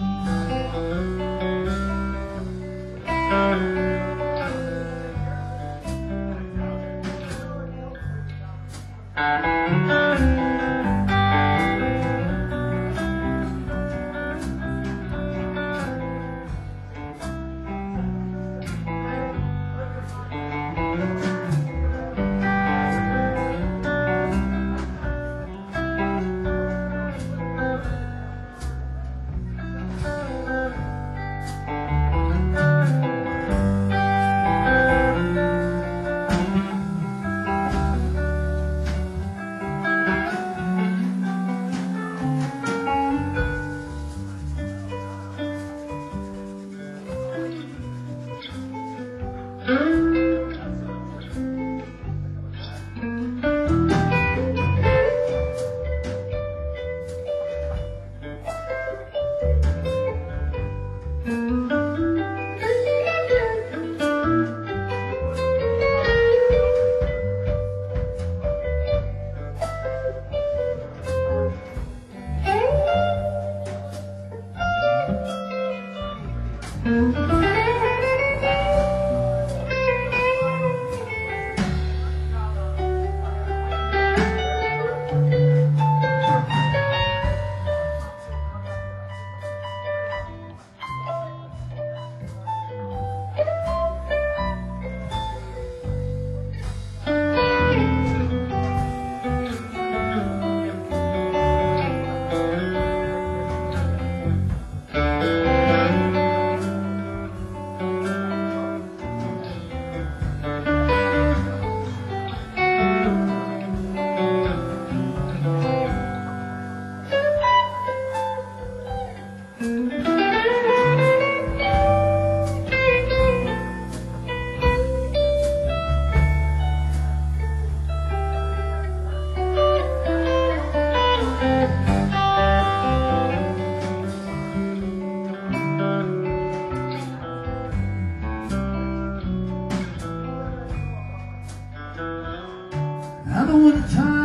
Now the winter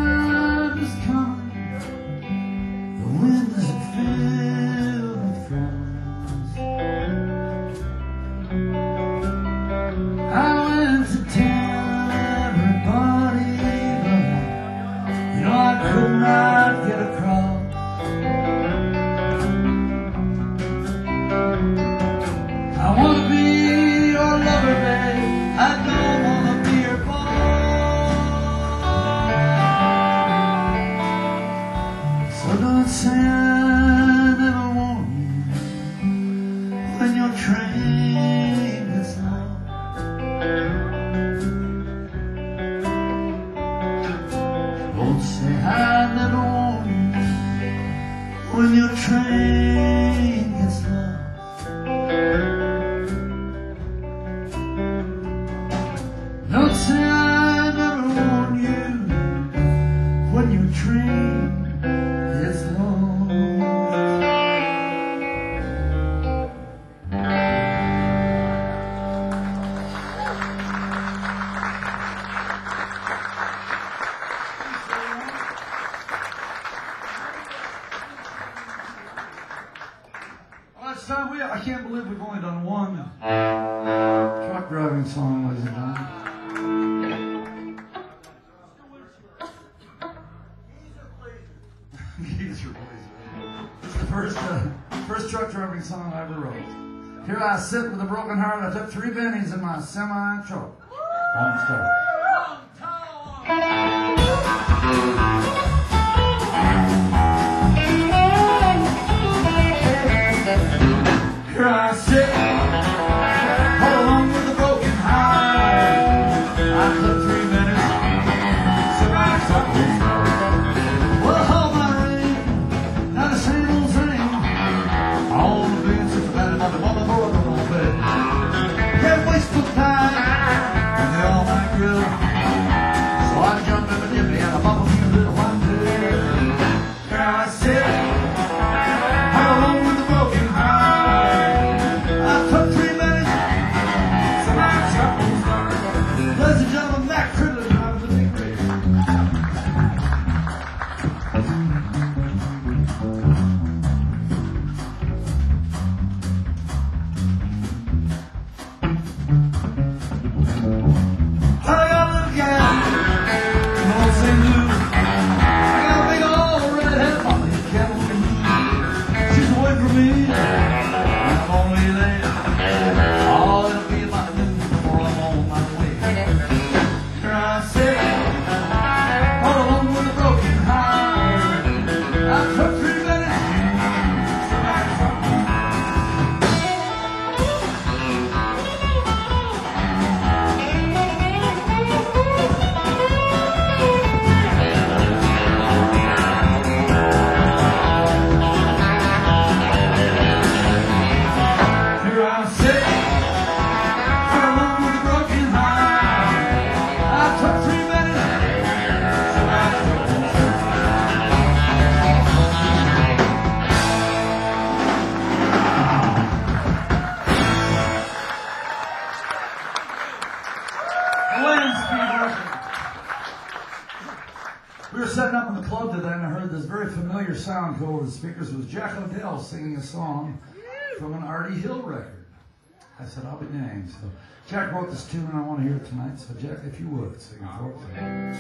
time is coming, the wind is filled with frost. I went to tell everybody, but you know I could not get across. when your train gets lost. Don't say I never warned you when your train gets lost. Well, it's time we, I can't believe we've only done one truck driving song, ladies and gentlemen. Geezer Blazer. It's the first, uh, first truck driving song I ever wrote. Here I sit with a broken heart. I took three bennies in my semi truck. One star. Here I sit, all alone with a broken heart. I took three minutes, semi truck. Well, hold my ring, not a single thing. All the beans are bad about the mother board on my bed. Can't waste no time, and they all might grill. So I jumped in the jiffy and I bubbled me a little one day. Here I sit, all alone with a broken heart. I took three minutes, so my truck will start. Ladies and gentlemen, Mac Critters out of the big race. I got a little gal from old Saint Louis. I got a big old redhead Molly Kettle. She's away from me. I'm only there. Oh, it'll be about noon before I'm on my way. Here I sit, all alone with a broken heart. I took three minutes. Here I sit, all alone with a broken heart. I took three minutes. So I We were setting up in the club today and I heard this very familiar sound go over the speakers. It was Jack O'Dell singing a song from an Artie Hill record. I said, I'll be danged. So Jack wrote this tune and I want to hear it tonight. So Jack, if you would, sing it for us.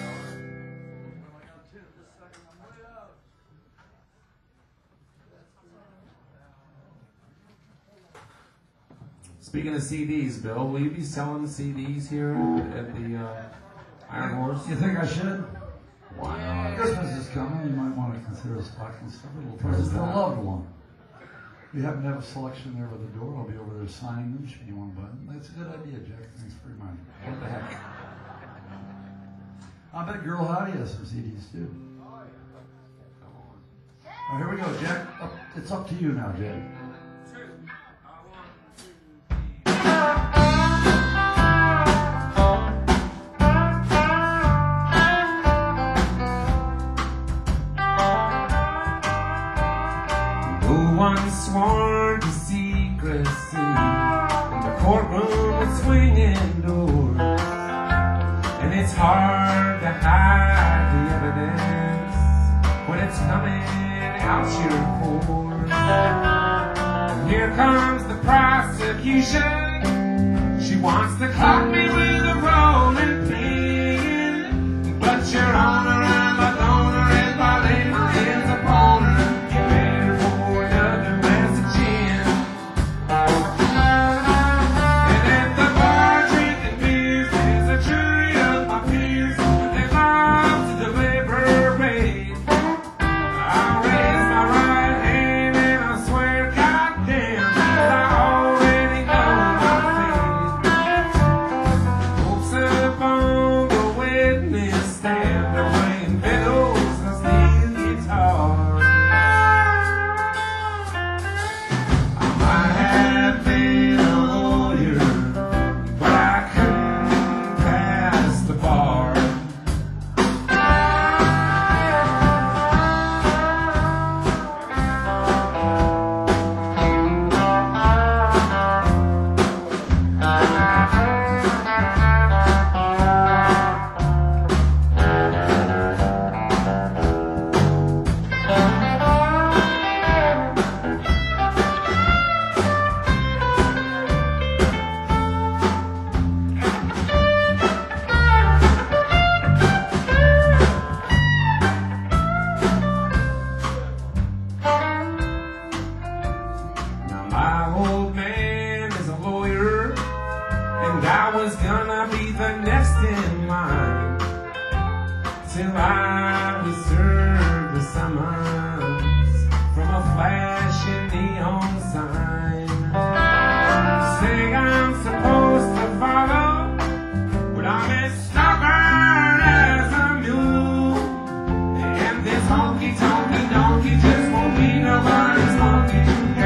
Speaking of C Ds, Bill, will you be selling C Ds here at the uh, Iron Horse? You think I should? Why not? Christmas is coming. You might want to consider stocking stuff. A little present for a loved one. We happen to have a selection there by the door. I'll be over there signing them. Should you want to buy them? That's a good idea, Jack. Thanks for reminding me. What the heck? I bet Girl Hottie has some C Ds too. All right, here we go, Jack. Up, it's up to you now, Jack. Sworn to secrecy in the courtroom with swinging doors, and it's hard to hide the evidence when it's coming out your pores. And here comes the prosecution. She wants to clock me with a rolling pin, but Your Honor, I'm a goner, and my label is a boner. Get ready for another glass of gin. And at the bar drinking beers, there's a jury of my peers. They love to deliberate. I'll raise my right hand and I swear, goddamn, I already know my fate. till I was served the summons from a flashing neon sign saying I'm supposed to follow, but I'm as stubborn as a mule. And this honky-tonky donkey just won't be nobody's monkey.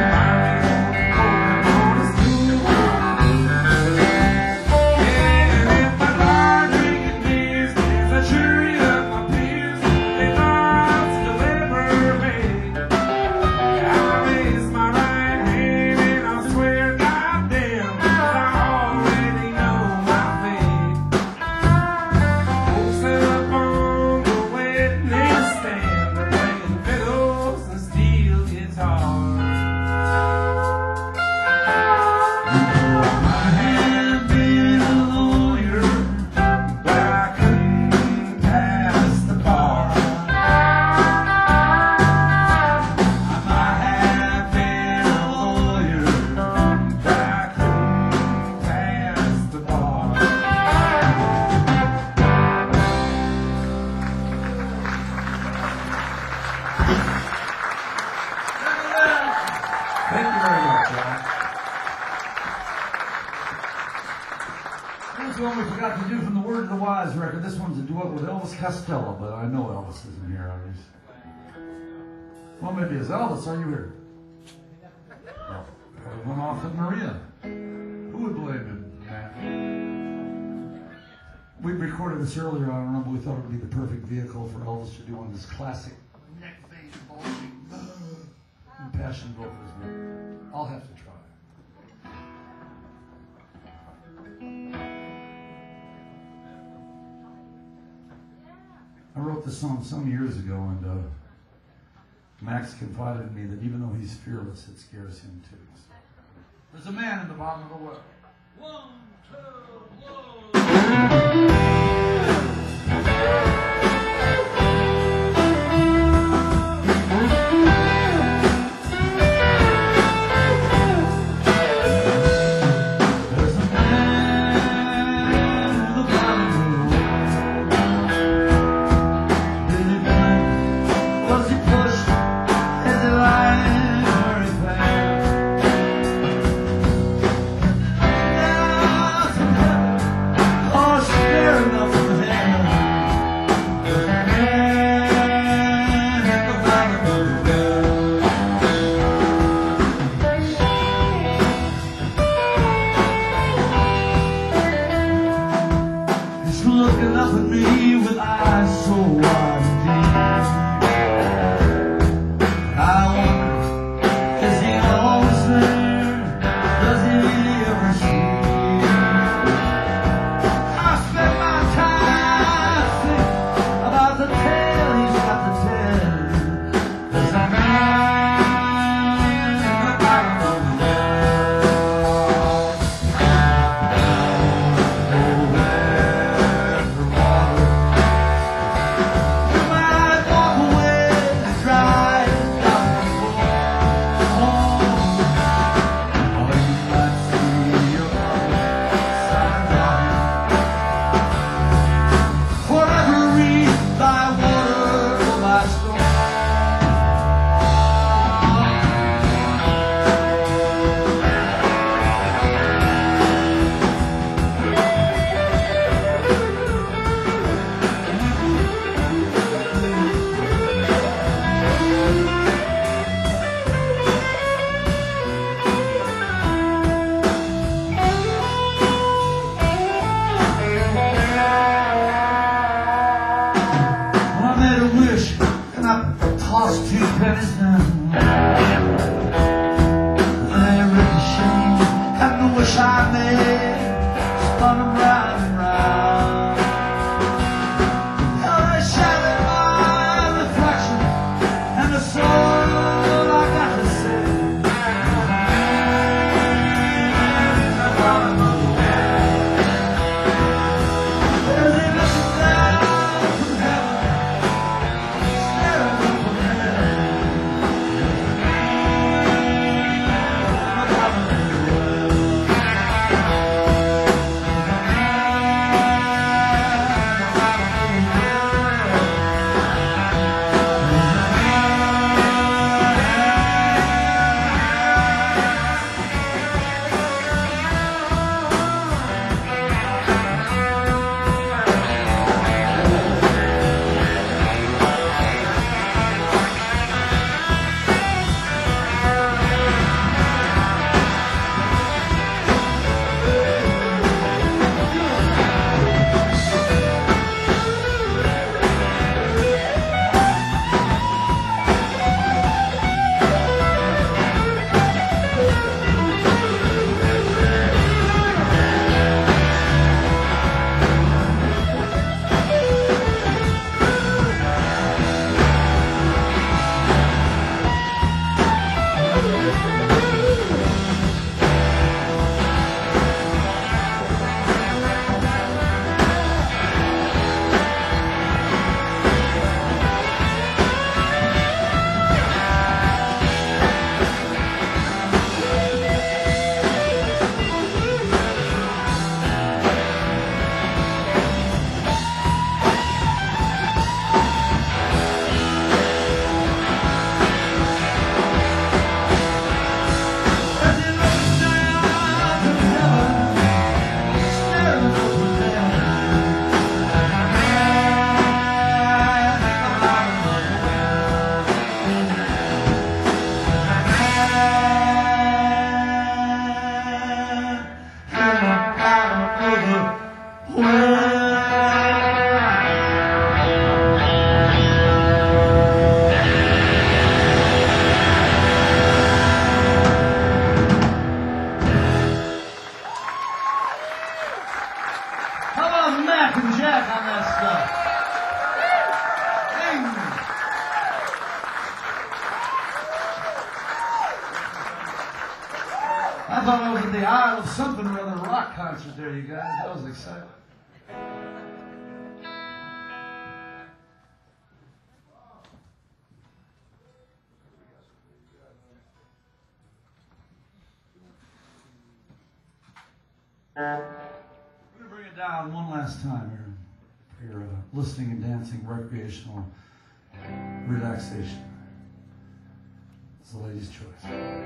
This one's a duet with Elvis Costello, but I know Elvis isn't here, obviously. Well, maybe it's Elvis. Are you here? No. Probably went off with Maria. Who would blame him, Matt? We recorded this earlier, I remember. We thought it would be the perfect vehicle for Elvis to do one of his classic neck vein bulging impassioned vocals. But I'll have to try. I wrote this song some years ago, and uh, Max confided in me that even though he's fearless, it scares him too. So, there's a man in the bottom of the well. One, two, one. That was something or other rock concert there, you guys. That was exciting. We're going to bring it down one last time here for your uh, listening and dancing, recreational relaxation. It's the lady's choice.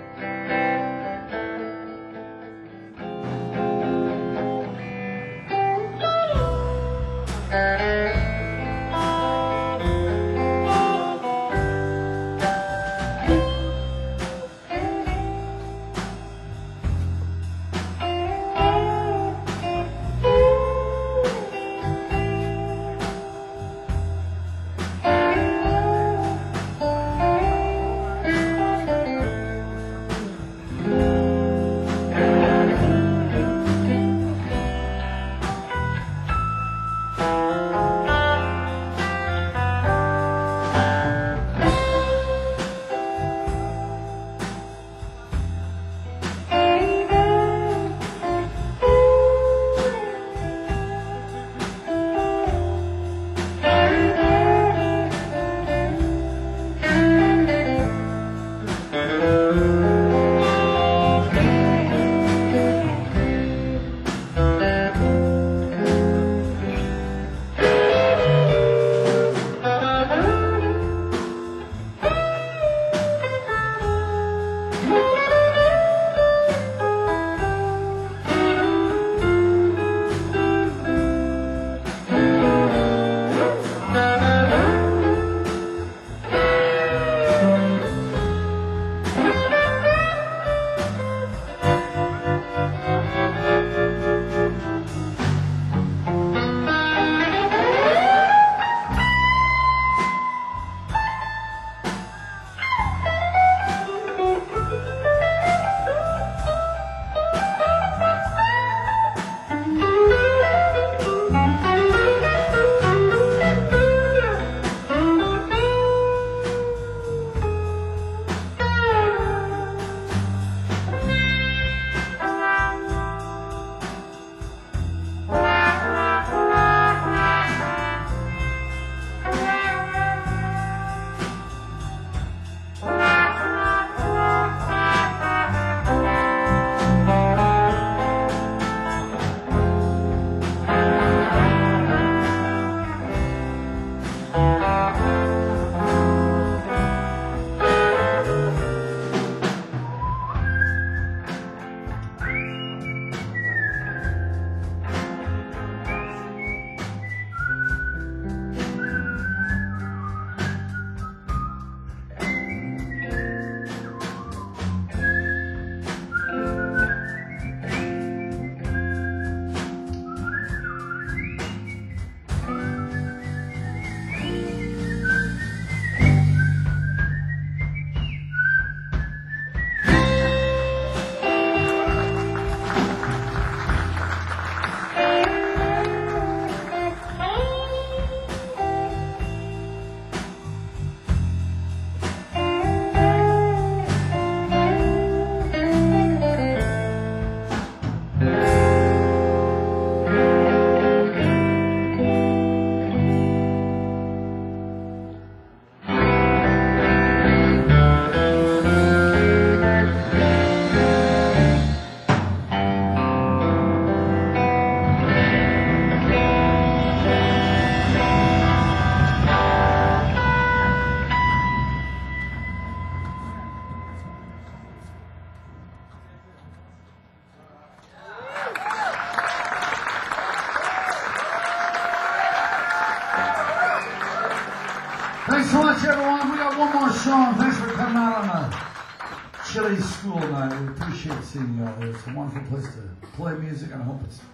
Thanks so much, everyone. We got one more song. Thanks for coming out on a chilly school night. We appreciate seeing you all here. It's a wonderful place to play music, and I hope it's,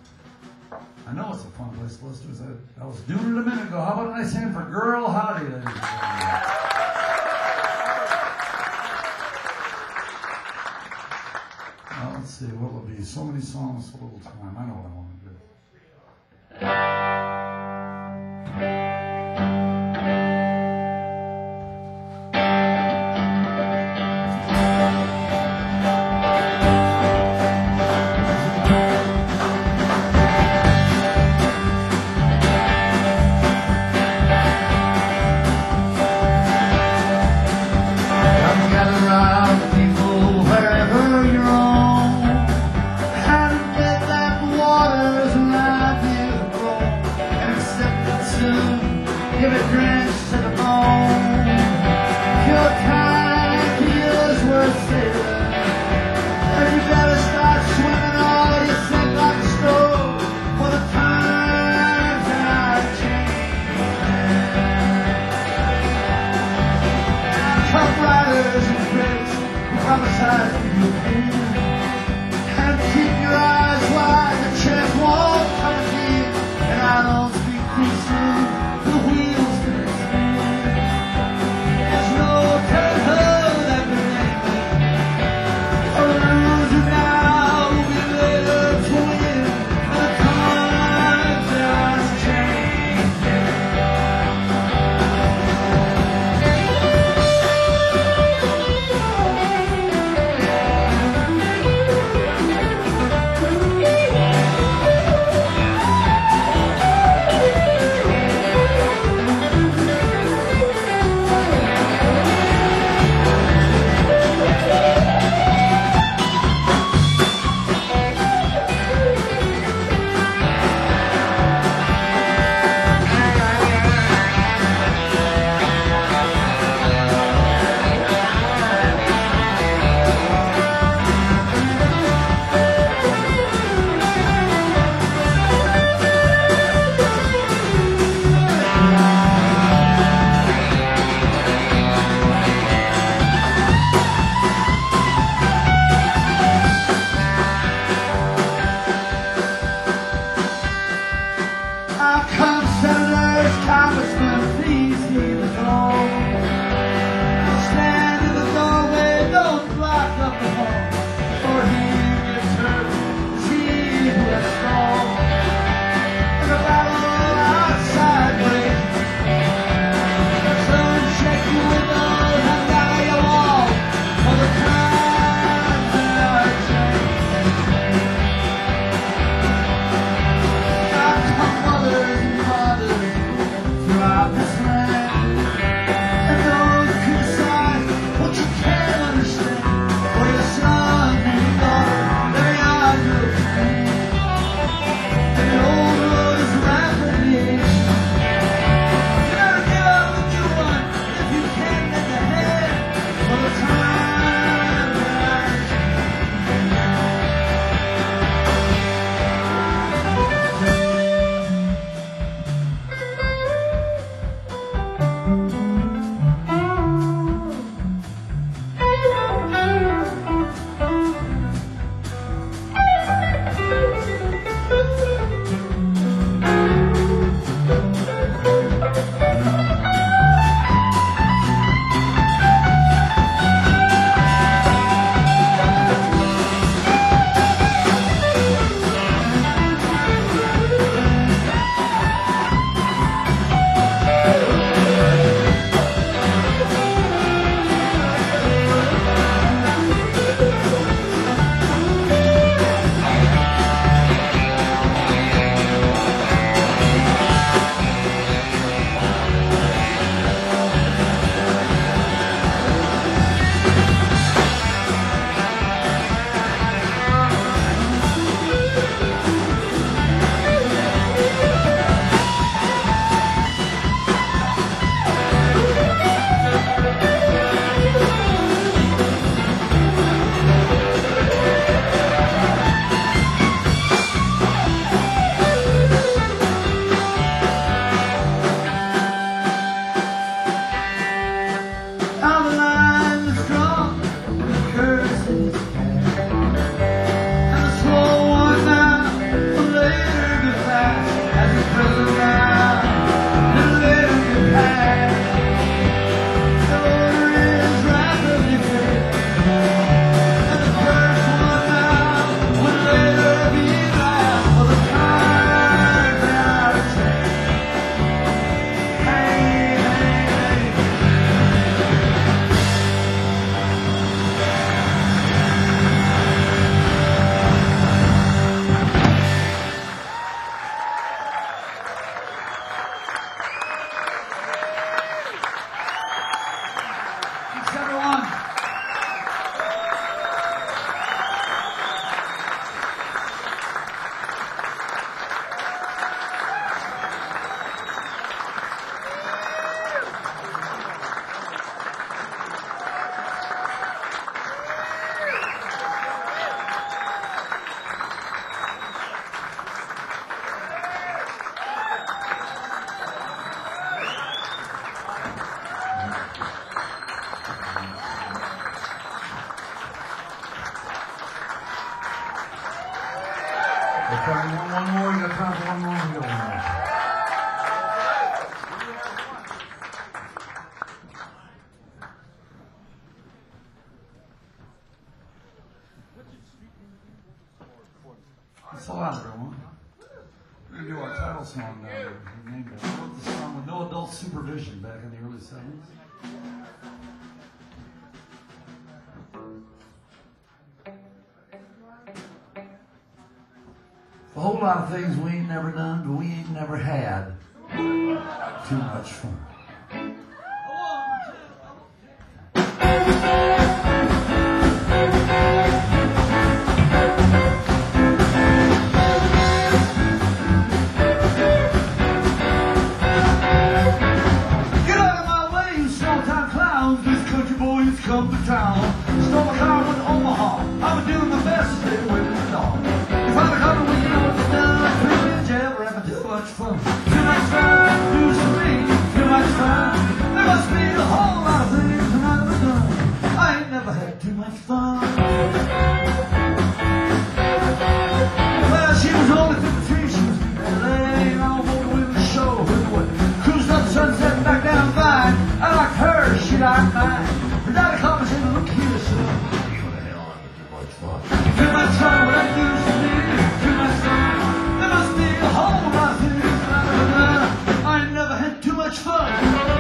I know it's a fun place to listen to. I, I was doing it a minute ago. How about a nice hand for Girl Hottie, ladies and gentlemen? Well, let's see. What will be? So many songs, so little time. I know what I want to do. give it drinks to the bone. Your time feels worth saving, and you better start swimming or you sink like a stone. For the times have changed. Tough riders and critics who prophesize you pain, and keep your eyes wide, the chance won't come again. And I don't speak too soon, the wheels can spin. So out, everyone. We're going to do our title song now. We named it. I wrote the song with no adult supervision back in the early seventies. A whole lot of things we ain't never done, but we ain't never had too much fun. Come to town, stole my car with Omaha. I'm doing my best to stay away from the dog. If I'm a cover, well, you know what they've done. Put me in jail, we're having too much fun. Too much fun, news to me, too much fun. There must be a whole lot of things I've never done. I ain't never had too much fun. Well, she was only fifty-three, she was laying on the women's show. Cruised up Sunset, back down Vine. I liked her, she liked mine. The daddy comes in and look here, son. You the hell under too much fun. Too much fun, what I used to be. Too much fun. There must be a whole lot of things I've never done. I ain't never had too much fun.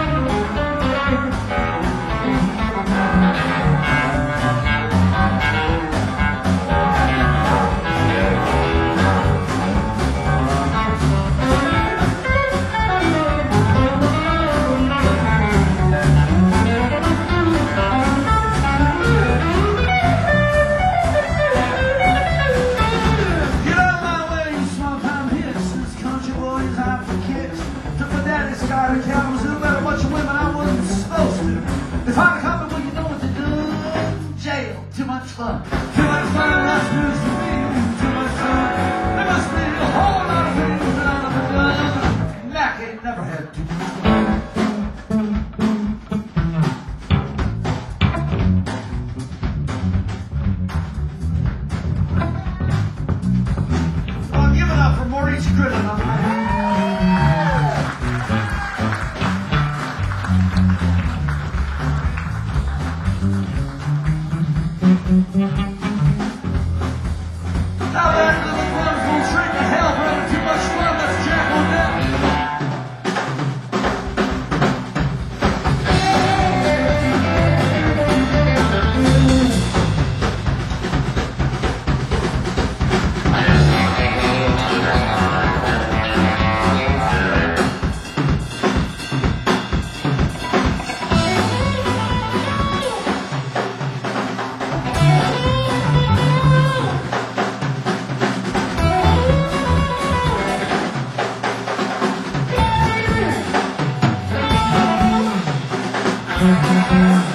Got a Kalamazoo, met a bunch of women I wasn't supposed to. If I'd come, well, you know what to do. Jail, too much fun. Too much fun, that's news to me. Too much fun. There must be a whole lot of things that I've never done. Mac ain't never had too much fun. Well, I'm giving up for Maurice Gridlin on my Now that little one's going straight to hell for having too much fun, that's Jack O'Dell. Thank you.